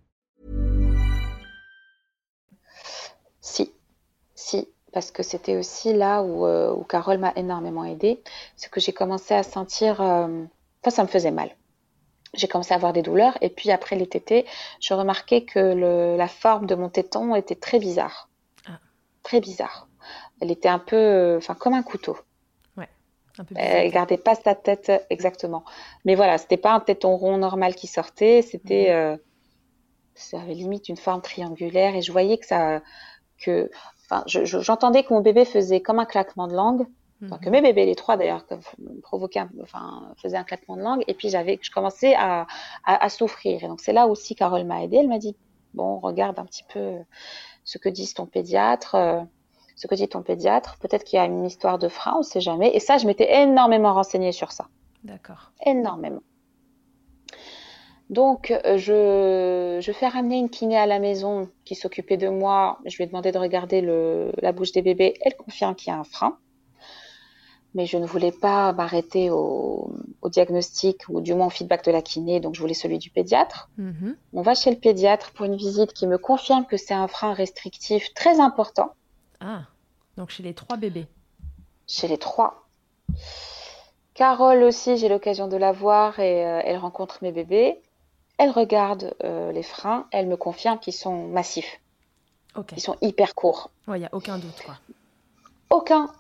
Si. Parce que c'était aussi là où Carole m'a énormément aidée. C'est que j'ai commencé à sentir... ça me faisait mal. J'ai commencé à avoir des douleurs. Et puis après les tétés, je remarquais que la forme de mon téton était très bizarre. Très bizarre. Elle était un peu... comme un couteau. Ouais, un peu bizarre. Elle ne gardait pas sa tête exactement. Mais voilà, c'était pas un téton rond normal qui sortait. C'était... ça avait limite une forme triangulaire. Et je voyais j'entendais que mon bébé faisait comme un claquement de langue, que mes bébés, les trois d'ailleurs, faisaient un claquement de langue, et puis je commençais à souffrir. Et donc c'est là aussi Carole m'a aidée. Elle m'a dit, bon, regarde un petit peu ce que dit ton pédiatre, peut-être qu'il y a une histoire de frein, on ne sait jamais. Et ça, je m'étais énormément renseignée sur ça. D'accord. Énormément. Donc, je fais ramener une kiné à la maison qui s'occupait de moi. Je lui ai demandé de regarder la bouche des bébés. Elle confirme qu'il y a un frein. Mais je ne voulais pas m'arrêter au diagnostic ou du moins au feedback de la kiné. Donc, je voulais celui du pédiatre. On va chez le pédiatre pour une visite qui me confirme que c'est un frein restrictif très important. Ah, donc chez les 3 bébés. Chez les 3. Carole aussi, j'ai l'occasion de la voir et elle rencontre mes bébés. Elle regarde les freins, elle me confirme qu'ils sont massifs. Okay. Ils sont hyper courts. Ouais, il n'y a aucun doute, quoi. Aucun.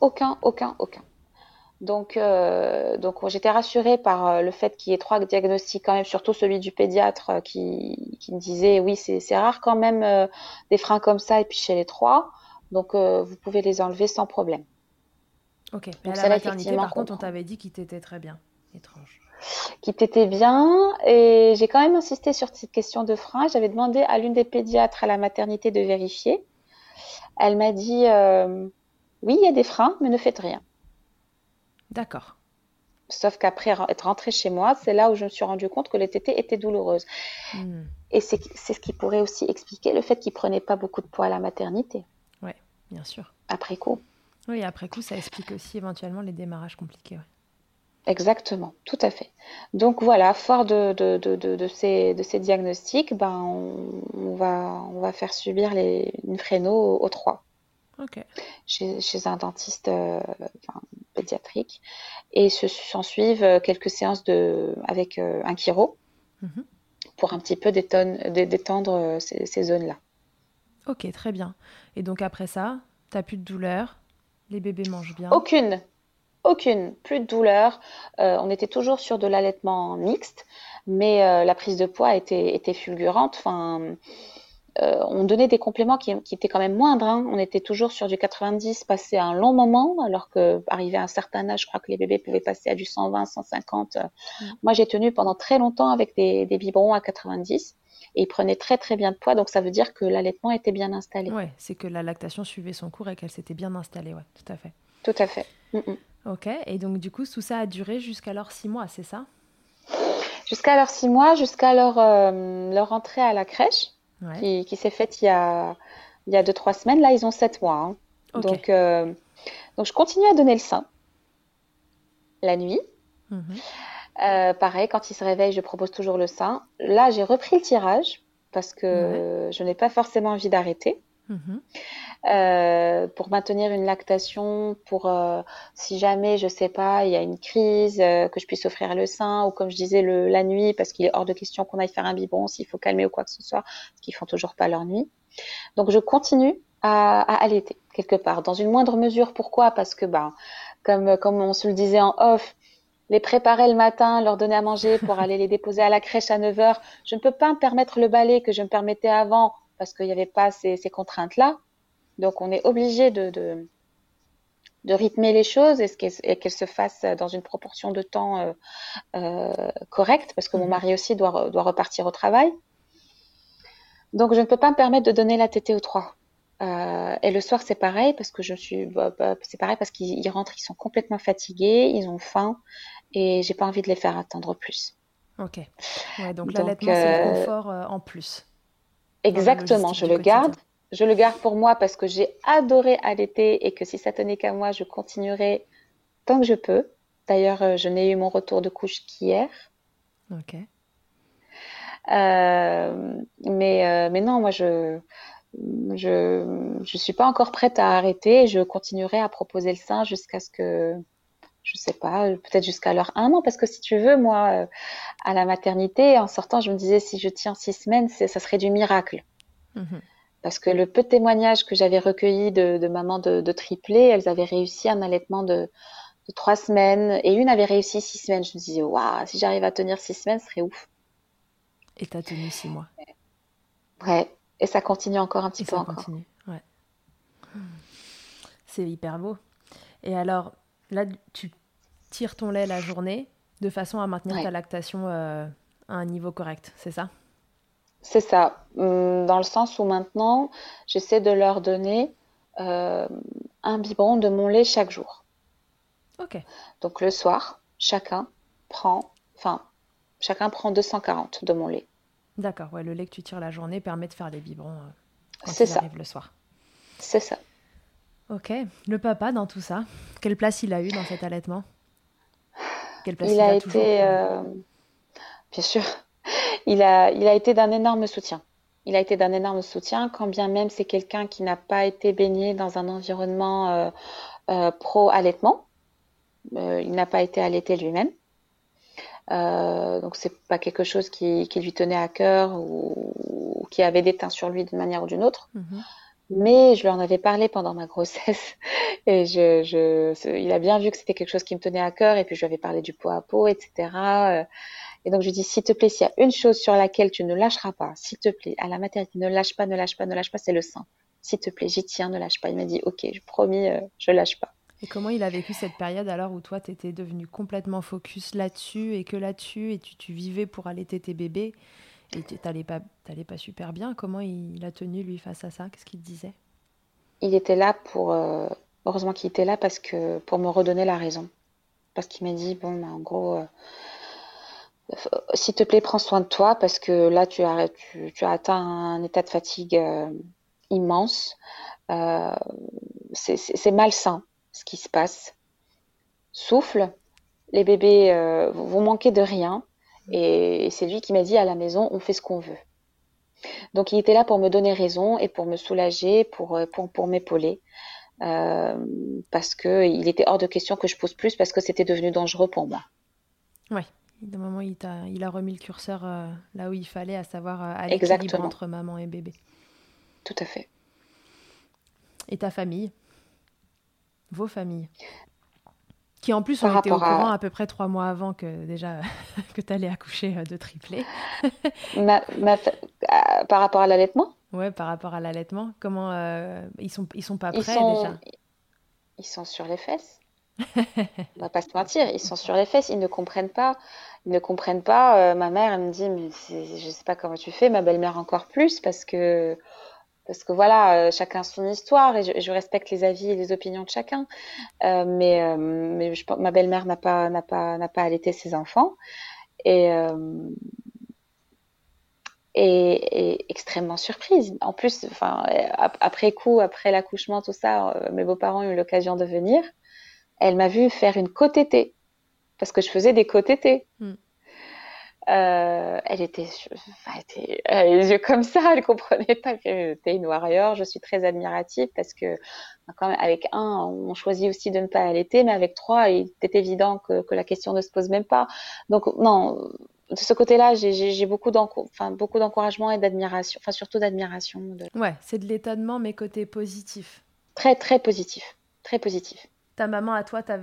Donc j'étais rassurée par le fait qu'il y ait 3 diagnostics quand même, surtout celui du pédiatre qui me disait oui, c'est rare quand même des freins comme ça, et puis chez les 3, donc vous pouvez les enlever sans problème. Ok, mais à la maternité, par contre, on t'avait dit qu'il t'était très bien. Étrange. Qui t'était bien, et j'ai quand même insisté sur cette question de frein. J'avais demandé à l'une des pédiatres à la maternité de vérifier. Elle m'a dit oui, il y a des freins, mais ne faites rien. D'accord. Sauf qu'après être rentrée chez moi, c'est là où je me suis rendu compte que les tétées étaient douloureuses. Et c'est ce qui pourrait aussi expliquer le fait qu'il prenait pas beaucoup de poids à la maternité. Oui, bien sûr. Après coup. Oui, après coup, ça explique aussi éventuellement les démarrages compliqués. Ouais. Exactement, tout à fait. Donc voilà, fort de ces diagnostics, on va faire subir une fréno aux 3. Okay. Chez un dentiste pédiatrique. Et s'en suivent quelques séances avec un chiro pour un petit peu détendre ces zones-là. Ok, très bien. Et donc après ça, tu n'as plus de douleur, les bébés mangent bien? Aucune, plus de douleur. On était toujours sur de l'allaitement mixte, mais la prise de poids était fulgurante. On donnait des compléments qui étaient quand même moindres. On était toujours sur du 90 passé un long moment, alors qu'arrivé à un certain âge, je crois que les bébés pouvaient passer à du 120, 150. Moi, j'ai tenu pendant très longtemps avec des biberons à 90 et ils prenaient très très bien de poids, donc ça veut dire que l'allaitement était bien installé. Oui, c'est que la lactation suivait son cours et qu'elle s'était bien installée, ouais, tout à fait. Tout à fait. Ok, et donc du coup, tout ça a duré jusqu'à leurs 6 mois, c'est ça? Jusqu'à leurs 6 mois, jusqu'à leur entrée à la crèche. Ouais. Qui s'est faite il y a 2-3 semaines. Là, ils ont 7 mois. Okay. Donc, je continue à donner le sein la nuit. Pareil, quand ils se réveillent, je propose toujours le sein. Là, j'ai repris le tirage parce que je n'ai pas forcément envie d'arrêter. Pour maintenir une lactation, pour si jamais, je sais pas, il y a une crise, que je puisse offrir le sein, ou comme je disais la nuit, parce qu'il est hors de question qu'on aille faire un biberon s'il faut calmer ou quoi que ce soit, parce qu'ils font toujours pas leur nuit. Donc je continue à allaiter quelque part, dans une moindre mesure. Pourquoi? Parce que comme on se le disait en off, les préparer le matin, leur donner à manger pour aller les déposer à la crèche à 9 heures. Je ne peux pas me permettre le balai que je me permettais avant parce qu'il n'y avait pas ces contraintes-là. Donc, on est obligé de rythmer les choses et qu'elles se fassent dans une proportion de temps correcte parce que mon mari aussi doit repartir au travail. Donc, je ne peux pas me permettre de donner la tétée aux 3. Et le soir, c'est pareil parce que c'est pareil parce qu'ils rentrent, ils sont complètement fatigués, ils ont faim et j'ai pas envie de les faire attendre plus. Ok. Ouais, donc l'allaitement, c'est le confort en plus. Exactement, je le garde. Je le garde pour moi parce que j'ai adoré allaiter et que si ça tenait qu'à moi, je continuerai tant que je peux. D'ailleurs, je n'ai eu mon retour de couche qu'hier. Ok. Mais non, moi, je suis pas encore prête à arrêter. Je continuerai à proposer le sein jusqu'à ce que, je sais pas, peut-être jusqu'à leur 1 an. Parce que si tu veux, moi, à la maternité, en sortant, je me disais, si je tiens 6 semaines, ça serait du miracle. Mm-hmm. Parce que le peu de témoignages que j'avais recueillis de mamans de triplés, elles avaient réussi un allaitement de 3 semaines et une avait réussi 6 semaines. Je me disais, waouh, si j'arrive à tenir 6 semaines, ce serait ouf. Et t'as tenu 6 mois. Ouais, et ça continue encore un petit peu ça encore. Continue, ouais. C'est hyper beau. Et alors, là, tu tires ton lait la journée de façon à maintenir ta lactation à un niveau correct, c'est ça ? C'est ça, dans le sens où maintenant, j'essaie de leur donner un biberon de mon lait chaque jour. Ok. Donc le soir, chacun prend 240 de mon lait. D'accord, ouais, le lait que tu tires la journée permet de faire des biberons quand C'est il ça. arrive le soir. C'est ça. Ok, le papa dans tout ça, quelle place il a eu dans cet allaitement ? Quelle place Il a toujours été, bien sûr, il a été d'un énorme soutien. Il a été d'un énorme soutien, quand bien même c'est quelqu'un qui n'a pas été baigné dans un environnement pro-allaitement. Il n'a pas été allaité lui-même. Donc c'est pas quelque chose qui lui tenait à cœur ou qui avait déteint sur lui d'une manière ou d'une autre. Mm-hmm. Mais je lui en avais parlé pendant ma grossesse et il a bien vu que c'était quelque chose qui me tenait à cœur et puis je lui avais parlé du pot à pot, etc. Et donc je lui dis, s'il te plaît, s'il y a une chose sur laquelle tu ne lâcheras pas, s'il te plaît, à la maternité, ne lâche pas, c'est le sein. S'il te plaît, j'y tiens, ne lâche pas. Il m'a dit, ok, je promis, je lâche pas. Et comment il a vécu cette période alors où toi, tu étais devenue complètement focus là-dessus et que là-dessus et tu vivais pour allaiter tes bébés et t'allais pas super bien. Comment il a tenu, lui, face à ça ? Qu'est-ce qu'il te disait ? Il était là heureusement qu'il était là pour me redonner la raison. Parce qu'il m'a dit, bon, en gros, s'il te plaît, prends soin de toi parce que là, tu as atteint un état de fatigue immense. C'est malsain ce qui se passe. Souffle, les bébés vont manquer de rien. Et c'est lui qui m'a dit, à la maison, on fait ce qu'on veut. Donc, il était là pour me donner raison et pour me soulager, pour m'épauler. Parce qu'il était hors de question que je pose plus parce que c'était devenu dangereux pour moi. Oui, d'un moment, il a remis le curseur là où il fallait, à savoir à l'équilibre entre maman et bébé. Tout à fait. Et ta famille ? Vos familles ? Qui en plus ont été au courant à peu près 3 mois avant que déjà que tu allais accoucher de triplés. Par rapport à l'allaitement ? Ouais, par rapport à l'allaitement. Comment ils sont pas prêts déjà ? Ils sont sur les fesses. On va pas se mentir, ils sont sur les fesses. Ils ne comprennent pas. Ma mère, elle me dit, mais je sais pas comment tu fais. Ma belle-mère encore plus parce que voilà, chacun son histoire et je respecte les avis et les opinions de chacun. Mais ma belle-mère n'a pas allaité ses enfants et extrêmement surprise. En plus, après coup, après l'accouchement, tout ça, mes beaux-parents ont eu l'occasion de venir. Elle m'a vu faire une co-tétée parce que je faisais des co-tétées. Elle était les yeux comme ça, elle comprenait pas que j'étais une warrior. Je suis très admirative parce que quand même, avec un, on choisit aussi de ne pas allaiter, mais avec 3, il était évident que la question ne se pose même pas. Donc non, de ce côté-là, j'ai beaucoup d'encouragement et d'admiration, surtout d'admiration. Ouais, c'est de l'étonnement, mais côté positif. Très très positif, très positif. Ta maman à toi, t'avais allaité ?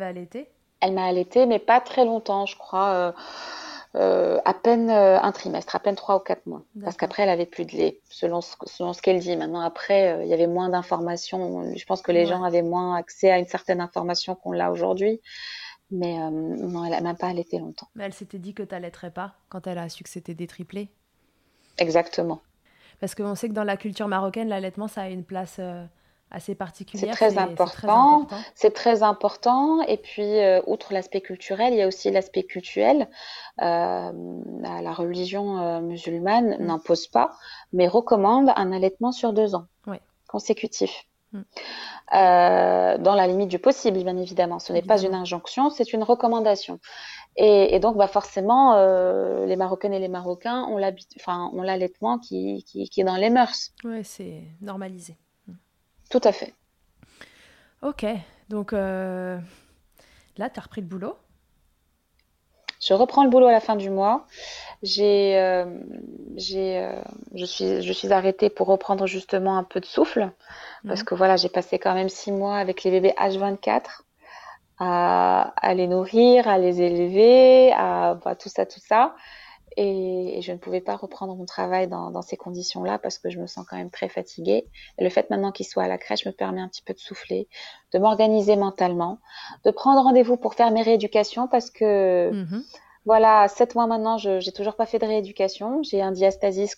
Elle m'a allaitée, mais pas très longtemps, je crois, à peine un trimestre, à peine 3 ou 4 mois. Parce D'accord. qu'après, elle avait plus de lait, selon ce qu'elle dit. Maintenant, après, il y avait moins d'informations. Je pense que les gens Ouais. avaient moins accès à une certaine information qu'on l'a aujourd'hui. Mais non, elle m'a pas allaité longtemps. Mais elle s'était dit que t'allaiterais pas quand elle a su que c'était des triplés. Exactement. Parce qu'on sait que dans la culture marocaine, l'allaitement, ça a une place assez C'est particulière, très c'est très important. important. C'est très important. Et puis, outre l'aspect culturel, il y a aussi l'aspect cultuel. La religion musulmane Mm. n'impose pas, mais recommande un allaitement sur 2 ans Ouais. consécutifs. Mm. Dans la limite du possible, bien évidemment. Ce n'est pas une Évidemment. injonction, c'est une recommandation. Et donc, bah forcément, les Marocaines et les Marocains ont ont l'allaitement qui est dans les mœurs. Ouais, c'est normalisé. Tout à fait. Ok, donc là, tu as repris le boulot. Je reprends le boulot à la fin du mois. J'ai, euh, je suis arrêtée pour reprendre justement un peu de souffle parce Mhm. que voilà, j'ai passé quand même 6 mois avec les bébés H24 à les nourrir, à les élever, tout ça, tout ça. Et je ne pouvais pas reprendre mon travail dans ces conditions-là parce que je me sens quand même très fatiguée. Et le fait maintenant qu'il soit à la crèche me permet un petit peu de souffler, de m'organiser mentalement, de prendre rendez-vous pour faire mes rééducations parce que Mhm. voilà, 7 mois maintenant, j'ai toujours pas fait de rééducation. J'ai un diastasis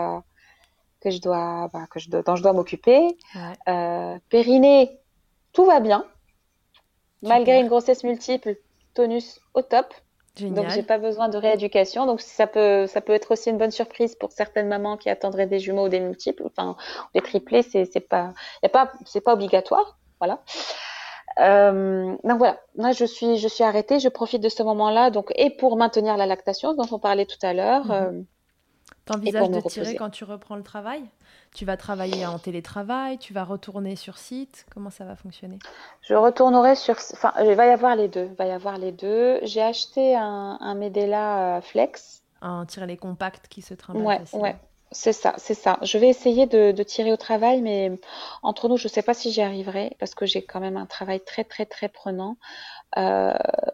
dont je dois m'occuper. Ouais, Périnée, tout va bien. Malgré une super. grossesse multiple, tonus au top. Donc j'ai Génial. pas besoin de rééducation. Donc ça peut être aussi une bonne surprise pour certaines mamans qui attendraient des jumeaux ou des multiples, enfin des triplés. C'est pas obligatoire. Voilà. Donc voilà. Moi je suis arrêtée. Je profite de ce moment-là. Donc et pour maintenir la lactation dont on parlait tout à l'heure, Mhm. et pour T'envisages me de tirer reposer. quand tu reprends le travail? Tu vas travailler en télétravail? Tu vas retourner sur site? Comment ça va fonctionner? Je retournerai enfin, il va y avoir les deux. Il va y avoir les deux. J'ai acheté un Medela Flex. Un tirer-les compacts qui se trimballe Ouais, ouais, facilement. c'est ça, c'est ça. Je vais essayer de tirer au travail, mais entre nous, je sais pas si j'y arriverai parce que j'ai quand même un travail très, très, très prenant. Euh,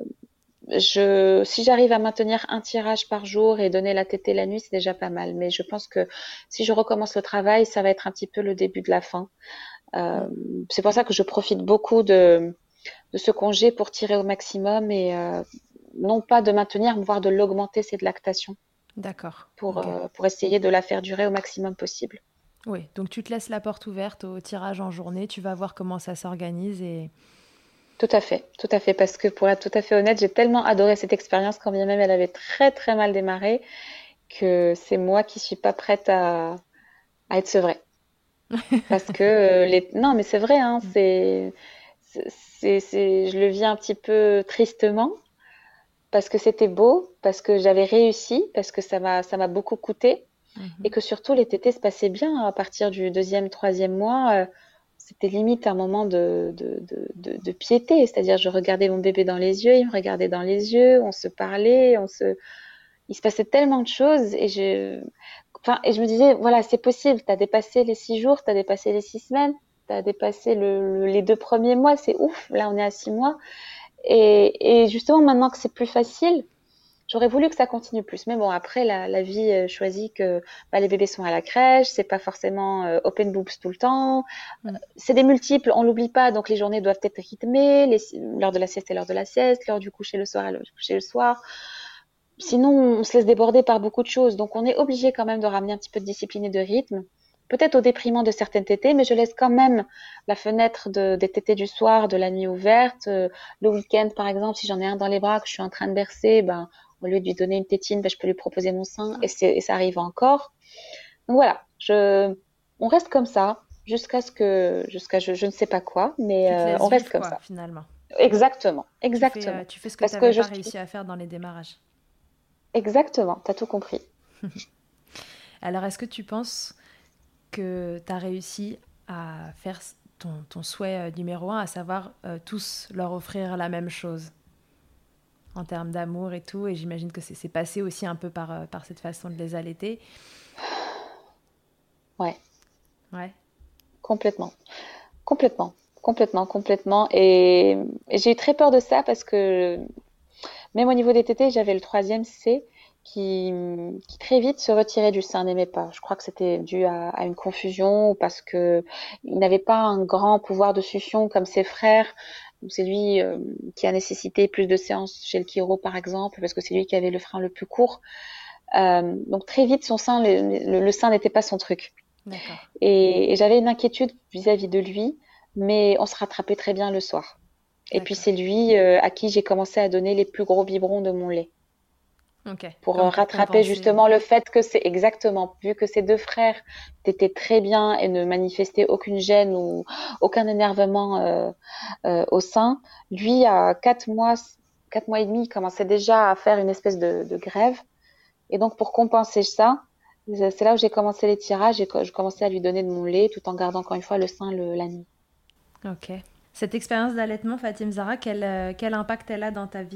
si j'arrive à maintenir un tirage par jour et donner la tétée la nuit, c'est déjà pas mal. Mais je pense que si je recommence le travail, ça va être un petit peu le début de la fin. Euh, Mm. c'est pour ça que je profite beaucoup de ce congé pour tirer au maximum et non pas de maintenir, voire de l'augmenter cette lactation D'accord. pour, Ok. euh, pour essayer de la faire durer au maximum possible. Oui, donc tu te laisses la porte ouverte au tirage en journée. Tu vas voir comment ça s'organise et Tout à fait, parce que pour être tout à fait honnête, j'ai tellement adoré cette expérience quand bien même elle avait très très mal démarré que c'est moi qui suis pas prête à être sevrée. Parce que non, mais c'est vrai, hein, Mm. je le vis un petit peu tristement parce que c'était beau, parce que j'avais réussi, parce que ça m'a beaucoup coûté et Mhm. que surtout les tétés se passaient bien à partir du deuxième, troisième mois. C'était limite un moment de piété, c'est-à-dire je regardais mon bébé dans les yeux, il me regardait dans les yeux, on se parlait, il se passait tellement de choses et je me disais voilà c'est possible, t'as dépassé les 6 jours, t'as dépassé les 6 semaines, t'as dépassé les 2 premiers mois, c'est ouf, là on est à 6 mois et justement maintenant que c'est plus facile, j'aurais voulu que ça continue plus. Mais bon, après, la vie choisit que les bébés sont à la crèche, c'est pas forcément open boobs tout le temps. Mm. C'est des multiples, on l'oublie pas, donc les journées doivent être rythmées, l'heure de la sieste est l'heure de la sieste, l'heure du coucher le soir est l'heure du coucher le soir. Sinon, on se laisse déborder par beaucoup de choses, donc on est obligé quand même de ramener un petit peu de discipline et de rythme. Peut-être au déprimant de certaines tétées, mais je laisse quand même la fenêtre des tétées du soir, de la nuit ouverte. Le week-end, par exemple, si j'en ai un dans les bras que je suis en train de bercer, ben, au lieu de lui donner une tétine, ben, je peux lui proposer mon sein et ça arrive encore. Donc voilà, on reste comme ça jusqu'à je ne sais pas quoi, mais Tu te on laisses reste vivre, comme quoi, ça. finalement. Exactement, Tu fais, exactement. tu fais ce que tu Parce que n'avais je pas suis réussi à faire dans les démarrages. exactement, t'as tout compris. Alors, est-ce que tu penses que tu as réussi à faire ton souhait numéro un, à savoir tous leur offrir la même chose en termes d'amour et tout? Et j'imagine que c'est passé aussi un peu par cette façon de les allaiter. Ouais, Ouais. complètement, complètement. complètement, complètement. Et j'ai eu très peur de ça parce que même au niveau des tétés, j'avais le troisième C qui très vite se retirait du sein, n'aimait pas. Je crois que c'était dû à une confusion ou parce que il n'avait pas un grand pouvoir de succion comme ses frères. Donc c'est lui qui a nécessité plus de séances chez le chiro, par exemple, parce que c'est lui qui avait le frein le plus court. Donc très vite, son sein, le sein n'était pas son truc. D'accord. Et j'avais une inquiétude vis-à-vis de lui, mais on se rattrapait très bien le soir. Et puis D'accord. c'est lui à qui j'ai commencé à donner les plus gros biberons de mon lait Ok. pour Comme pour rattraper compenser. justement le fait que c'est exactement, vu que ses deux frères étaient très bien et ne manifestaient aucune gêne ou aucun énervement au sein, lui à 4 mois et demi, il commençait déjà à faire une espèce de grève. Et donc pour compenser ça, c'est là où j'ai commencé les tirages et que je commençais à lui donner de mon lait tout en gardant encore une fois le sein la nuit. Ok. Cette expérience d'allaitement, Fatim Zahra, quel impact elle a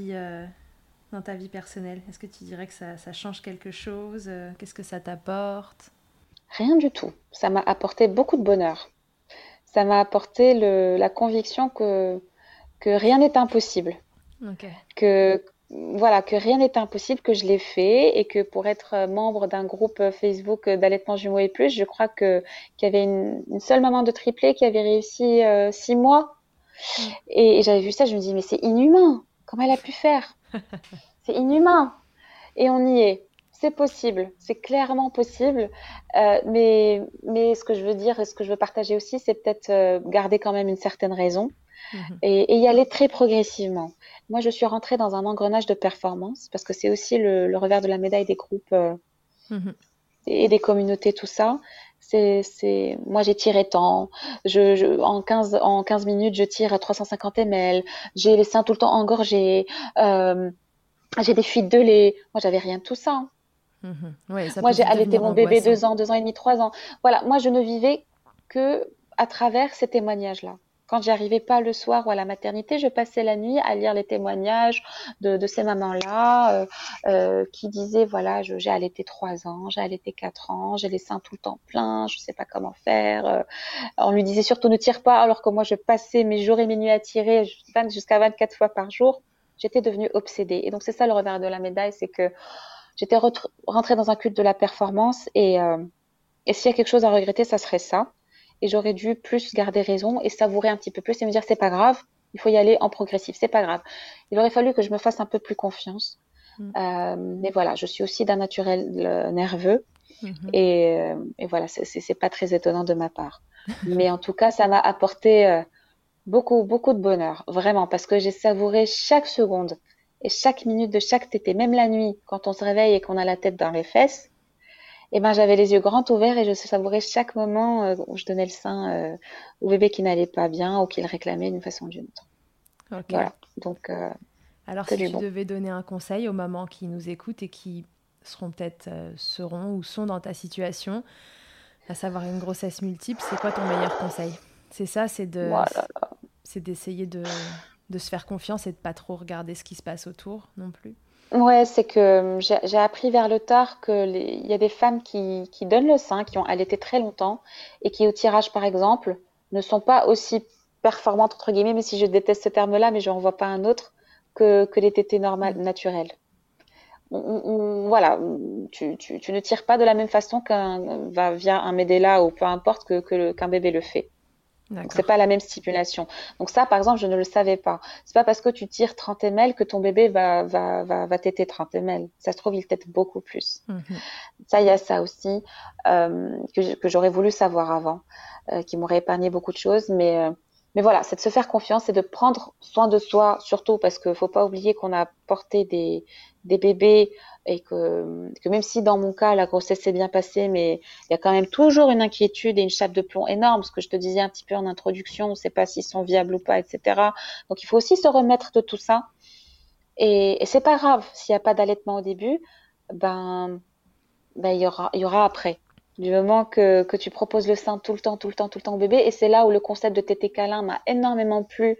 dans ta vie personnelle? Est-ce que tu dirais que ça change quelque chose? Qu'est-ce que ça t'apporte? Rien du tout. Ça m'a apporté beaucoup de bonheur. Ça m'a apporté la conviction que rien n'est impossible. Ok. Que, voilà, que rien n'est impossible, que je l'ai fait et que pour être membre d'un groupe Facebook d'allaitement jumeaux et plus, je crois qu'il y avait une seule maman de triplé qui avait réussi 6 mois. Mm. Et j'avais vu ça, je me dis, mais c'est inhumain. Comment elle a pu faire? C'est inhumain. Et on y est. C'est possible, c'est clairement possible. Mais ce que je veux dire et ce que je veux partager aussi, c'est peut-être garder quand même une certaine raison Mhm. et y aller très progressivement. Moi, je suis rentrée dans un engrenage de performance parce que c'est aussi le revers de la médaille des groupes Mhm. et des communautés, tout ça. Moi, j'ai tiré tant. En 15 minutes, je tire 350 ml. J'ai les seins tout le temps engorgés. Euh, j'ai des fuites de lait. Moi, j'avais rien de tout ça, hein. Mhm. Ouais, ça Moi, peut j'ai vite allaité devenir mon bébé angoissant. 2 ans et demi, 3 ans. Voilà, moi, je ne vivais que à travers ces témoignages-là. Quand j'arrivais pas le soir ou à la maternité, je passais la nuit à lire les témoignages de ces mamans-là qui disaient, voilà, j'ai allaité 3 ans, j'ai allaité 4 ans, j'ai les seins tout le temps pleins, je sais pas comment faire. On lui disait surtout ne tire pas, alors que moi, je passais mes jours et mes nuits à tirer jusqu'à 24 fois par jour. J'étais devenue obsédée. Et donc, c'est ça le revers de la médaille, c'est que j'étais rentrée dans un culte de la performance et s'il y a quelque chose à regretter, ça serait ça. Et j'aurais dû plus garder raison et savourer un petit peu plus et me dire c'est pas grave, il faut y aller en progressif, c'est pas grave. Il aurait fallu que je me fasse un peu plus confiance. Mm. Mais voilà, je suis aussi d'un naturel nerveux Mhm. et voilà, c'est pas très étonnant de ma part. Mais en tout cas, ça m'a apporté beaucoup, beaucoup de bonheur, vraiment, parce que j'ai savouré chaque seconde et chaque minute de chaque tétée, même la nuit, quand on se réveille et qu'on a la tête dans les fesses. Eh ben, j'avais les yeux grands ouverts et je savourais chaque moment où je donnais le sein au bébé qui n'allait pas bien ou qui le réclamait d'une façon ou d'une autre. Ok. Voilà, donc Alors, que si du tu bon. devais donner un conseil aux mamans qui nous écoutent et qui seront peut-être, seront ou sont dans ta situation, à savoir une grossesse multiple, c'est quoi ton meilleur conseil? C'est ça, Voilà. c'est d'essayer de se faire confiance et de pas trop regarder ce qui se passe autour non plus. Ouais, c'est que j'ai appris vers le tard il y a des femmes qui donnent le sein, qui ont allaité très longtemps et qui, au tirage par exemple, ne sont pas aussi performantes, entre guillemets, mais si je déteste ce terme-là, mais je n'en vois pas un autre, que les tétées normales, Mm. naturelles. Voilà, tu ne tires pas de la même façon via un Medela ou peu importe qu'un bébé le fait. Donc c'est D'accord. pas la même stipulation. Donc ça, par exemple, je ne le savais pas. C'est pas parce que tu tires 30 ml que ton bébé va téter 30 ml. Ça se trouve, il tète beaucoup plus. Mhm. Ça, il y a ça aussi que j'aurais voulu savoir avant, qui m'aurait épargné beaucoup de choses. Mais voilà, c'est de se faire confiance et de prendre soin de soi, surtout parce qu'il faut pas oublier qu'on a porté des bébés et que même si dans mon cas, la grossesse s'est bien passée, mais il y a quand même toujours une inquiétude et une chape de plomb énorme, ce que je te disais un petit peu en introduction, on ne sait pas s'ils sont viables ou pas, etc. Donc il faut aussi se remettre de tout ça. Et c'est pas grave s'il n'y a pas d'allaitement au début, ben il y aura après. Du moment que tu proposes le sein tout le temps, tout le temps, tout le temps au bébé, et c'est là où le concept de tété câlin m'a énormément plu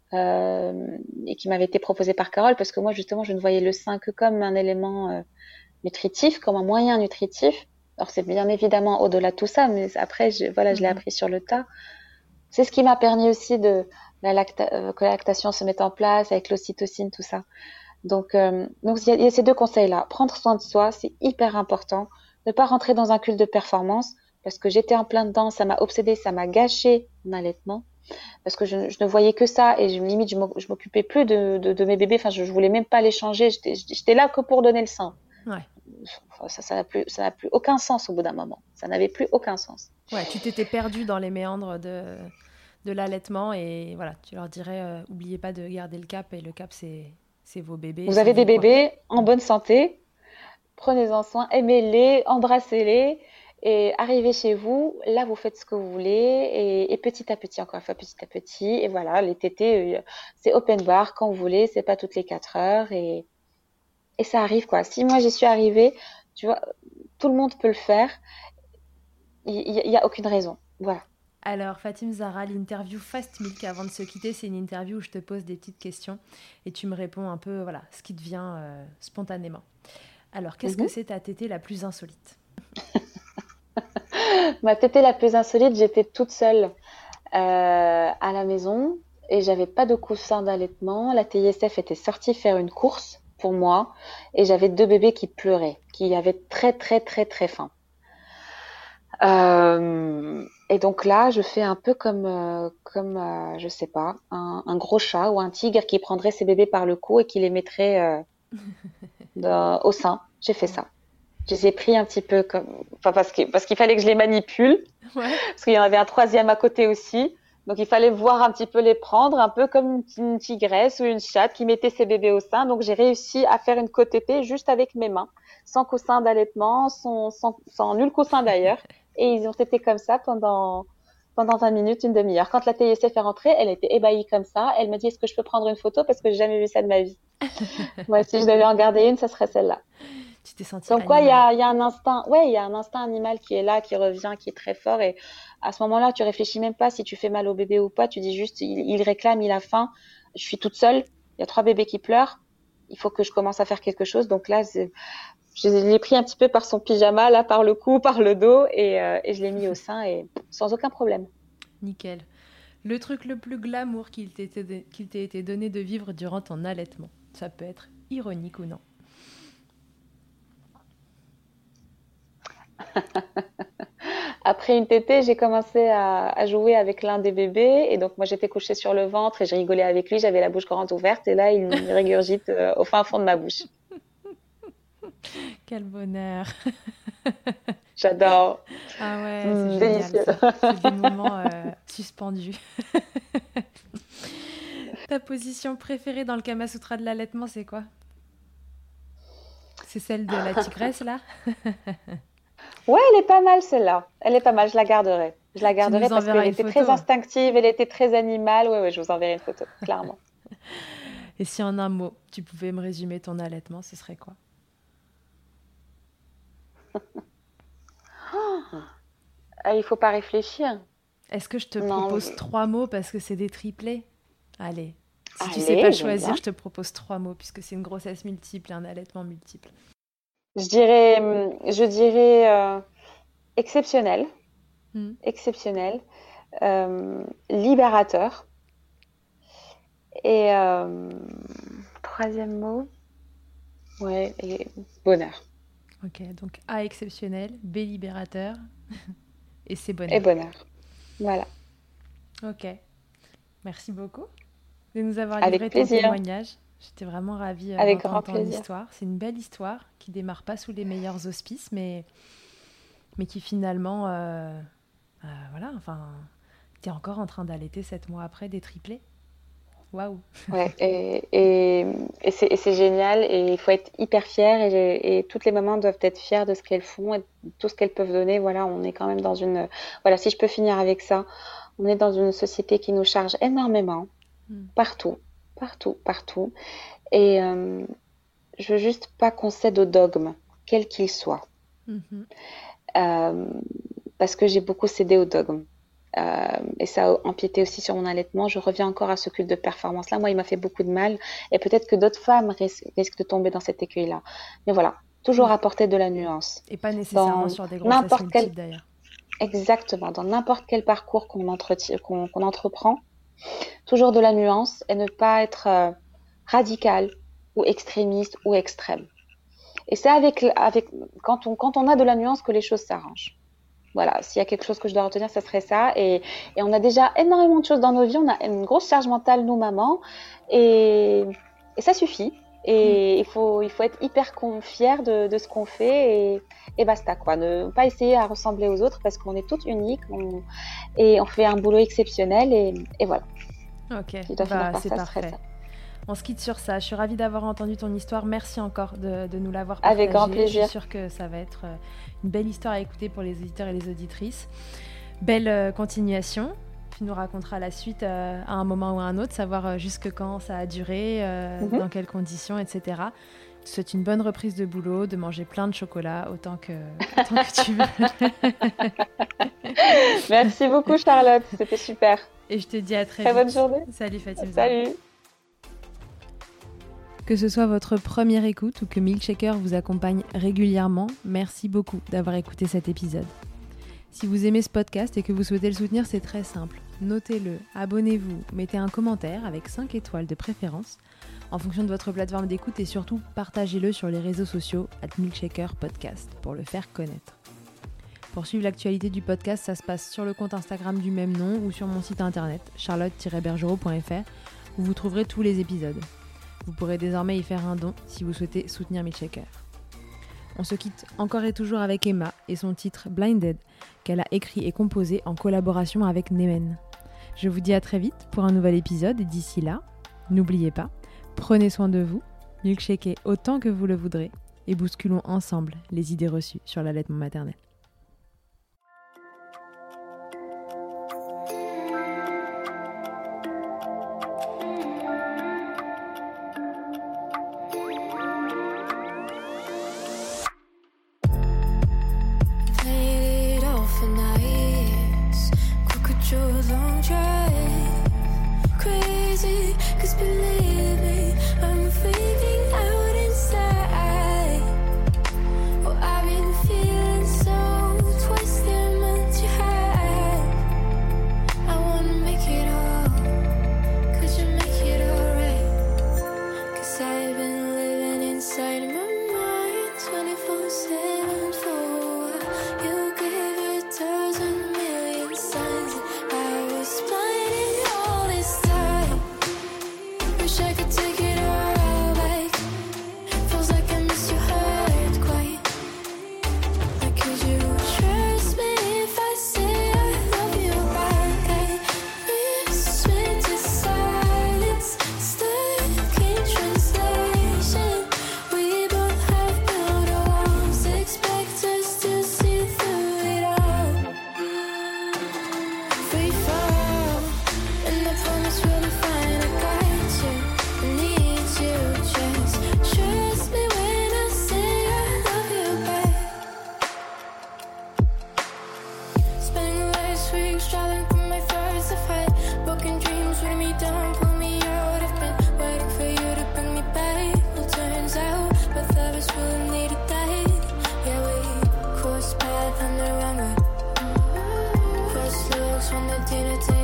et qui m'avait été proposé par Carole, parce que moi justement je ne voyais le sein que comme un élément nutritif, comme un moyen nutritif. Alors c'est bien évidemment au-delà de tout ça, mais après voilà, je l'ai Mhm. appris sur le tas. C'est ce qui m'a permis aussi que la lactation se mette en place avec l'ocytocine, tout ça. Donc il y a ces deux conseils-là. Prendre soin de soi, c'est hyper important. Ne pas rentrer dans un culte de performance parce que j'étais en plein dedans, ça m'a obsédée, ça m'a gâché mon allaitement parce que je ne voyais que ça et limite je m'occupais plus de mes bébés. Enfin, je voulais même pas les changer. J'étais là que pour donner le sein. Ouais. Enfin, ça n'a plus aucun sens au bout d'un moment. Ça n'avait plus aucun sens. Ouais, tu t'étais perdue dans les méandres de l'allaitement et voilà, tu leur dirais, oubliez pas de garder le cap et le cap c'est vos bébés. Vous avez des bébés en bonne santé, prenez-en soin, aimez-les, embrassez-les et arrivez chez vous. Là, vous faites ce que vous voulez et petit à petit, encore une fois, petit à petit. Et voilà, les tétés, c'est open bar quand vous voulez, c'est pas toutes les 4 heures et ça arrive quoi. Si moi j'y suis arrivée, tu vois, tout le monde peut le faire. Il y a aucune raison. Voilà. Alors, Fatim Zahra, l'interview Fast Milk, avant de se quitter, c'est une interview où je te pose des petites questions et tu me réponds un peu, voilà, ce qui te vient spontanément. Alors, qu'est-ce que c'est ta tétée la plus insolite? Ma tétée la plus insolite, j'étais toute seule à la maison et j'avais pas de coussin d'allaitement. La TISF était sortie faire une course pour moi et j'avais 2 bébés qui pleuraient, qui avaient très très très très faim. Et donc là, je fais un peu comme je sais pas, un gros chat ou un tigre qui prendrait ses bébés par le cou et qui les mettrait au sein. J'ai fait ça. Je les ai pris un petit peu parce qu'il fallait que je les manipule, parce qu'il y en avait un 3e à côté aussi. Donc il fallait voir un petit peu les prendre, un peu comme une tigresse ou une chatte qui mettait ses bébés au sein. Donc j'ai réussi à faire une côte-tétée juste avec mes mains, sans coussin d'allaitement, sans nul coussin d'ailleurs. Et ils ont été comme ça pendant 20 minutes, une demi-heure. Quand la TISF est rentrée, elle était ébahie comme ça. Elle me dit, est-ce que je peux prendre une photo parce que j'ai jamais vu ça de ma vie. Moi, si je devais en garder une, ça serait celle-là. Tu t'es sentie donc il y a un instinct, il y a un instinct animal qui est là, qui revient, qui est très fort. Et à ce moment-là, tu réfléchis même pas si tu fais mal au bébé ou pas. Tu dis juste, il réclame, il a faim. Je suis toute seule. Il y a 3 bébés qui pleurent. Il faut que je commence à faire quelque chose. Donc là, je l'ai pris un petit peu par son pyjama, là, par le cou, par le dos, et je l'ai mis au sein et sans aucun problème. Nickel. Le truc le plus glamour qu'il t'ait été donné de vivre durant ton allaitement. Ça peut être ironique ou non. Après une tétée, j'ai commencé à jouer avec l'un des bébés et donc moi j'étais couchée sur le ventre et je rigolais avec lui, j'avais la bouche grande ouverte et là il me régurgite au fin fond de ma bouche. Quel bonheur. J'adore. Ah ouais, c'est génial ça. C'est des moments suspendus. Ta position préférée dans le Kama Sutra de l'allaitement, c'est quoi? C'est celle de la tigresse là? Ouais, elle est pas mal celle-là. Elle est pas mal, je la garderai. Je la garderai parce qu'elle était très instinctive, elle était très animale. Ouais, je vous enverrai une photo, clairement. Et si en un mot, tu pouvais me résumer ton allaitement, ce serait quoi? Il faut pas réfléchir. Est-ce que je te propose 3 mots parce que c'est des triplés? Allez, si tu sais pas choisir, je te propose 3 mots puisque c'est une grossesse multiple et un allaitement multiple. Je dirais exceptionnel, exceptionnel, libérateur et 3e mot, et bonheur. Ok, donc A exceptionnel, B libérateur et C bonheur. Et bonheur, voilà. Ok, merci beaucoup de nous avoir livré ton témoignage. J'étais vraiment ravie d'entendre ton histoire. C'est une belle histoire qui démarre pas sous les meilleurs auspices, mais qui finalement, voilà, enfin, t'es encore en train d'allaiter 7 mois après des triplés. Waouh. Ouais, et c'est génial et il faut être hyper fier et toutes les mamans doivent être fières de ce qu'elles font et de tout ce qu'elles peuvent donner. Voilà, on est quand même dans une, voilà, si je peux finir avec ça, on est dans une société qui nous charge énormément, partout. Et je veux juste pas qu'on cède au dogme, quel qu'il soit. Parce que j'ai beaucoup cédé au dogme. Et ça a empiété aussi sur mon allaitement. Je reviens encore à ce culte de performance-là. Moi, il m'a fait beaucoup de mal. Et peut-être que d'autres femmes risquent de tomber dans cet écueil-là. Mais voilà, toujours apporter de la nuance. Et pas nécessairement sur des grossesses multiples d'ailleurs. Exactement, dans n'importe quel parcours qu'on entreprend, toujours de la nuance et ne pas être radical ou extrémiste ou extrême. Et c'est quand on a de la nuance que les choses s'arrangent. Voilà, s'il y a quelque chose que je dois retenir, ça serait ça. Et on a déjà énormément de choses dans nos vies, on a une grosse charge mentale, nous, mamans, et ça suffit. Et il faut être hyper fier de ce qu'on fait et basta, quoi. Ne pas essayer à ressembler aux autres parce qu'on est toutes uniques et on fait un boulot exceptionnel et voilà. Ok, c'est parfait. On se quitte sur ça. Je suis ravie d'avoir entendu ton histoire. Merci encore de nous l'avoir partagée. Avec grand plaisir. Je suis sûre que ça va être une belle histoire à écouter pour les auditeurs et les auditrices. Belle continuation. Tu nous raconteras la suite à un moment ou à un autre, savoir jusque quand ça a duré, dans quelles conditions, etc. Je te souhaite une bonne reprise de boulot, de manger plein de chocolat, autant que tu veux. Merci beaucoup Charlotte, c'était super. Et je te dis à très vite. Très bonne journée. Salut Fatima. Salut. Que ce soit votre première écoute ou que Milkshaker vous accompagne régulièrement, merci beaucoup d'avoir écouté cet épisode. Si vous aimez ce podcast et que vous souhaitez le soutenir, c'est très simple. Notez-le, abonnez-vous, mettez un commentaire avec 5 étoiles de préférence en fonction de votre plateforme d'écoute et surtout partagez-le sur les réseaux sociaux @milkshakerpodcast pour le faire connaître. Pour suivre l'actualité du podcast, ça se passe sur le compte Instagram du même nom ou sur mon site internet charlotte-bergerot.fr où vous trouverez tous les épisodes. Vous pourrez désormais y faire un don si vous souhaitez soutenir Milkshaker. On se quitte encore et toujours avec Emma et son titre Blinded qu'elle a écrit et composé en collaboration avec Nemen. Je vous dis à très vite pour un nouvel épisode et d'ici là, n'oubliez pas, prenez soin de vous, milkshakez autant que vous le voudrez et bousculons ensemble les idées reçues sur l'allaitement maternel. From the dinner table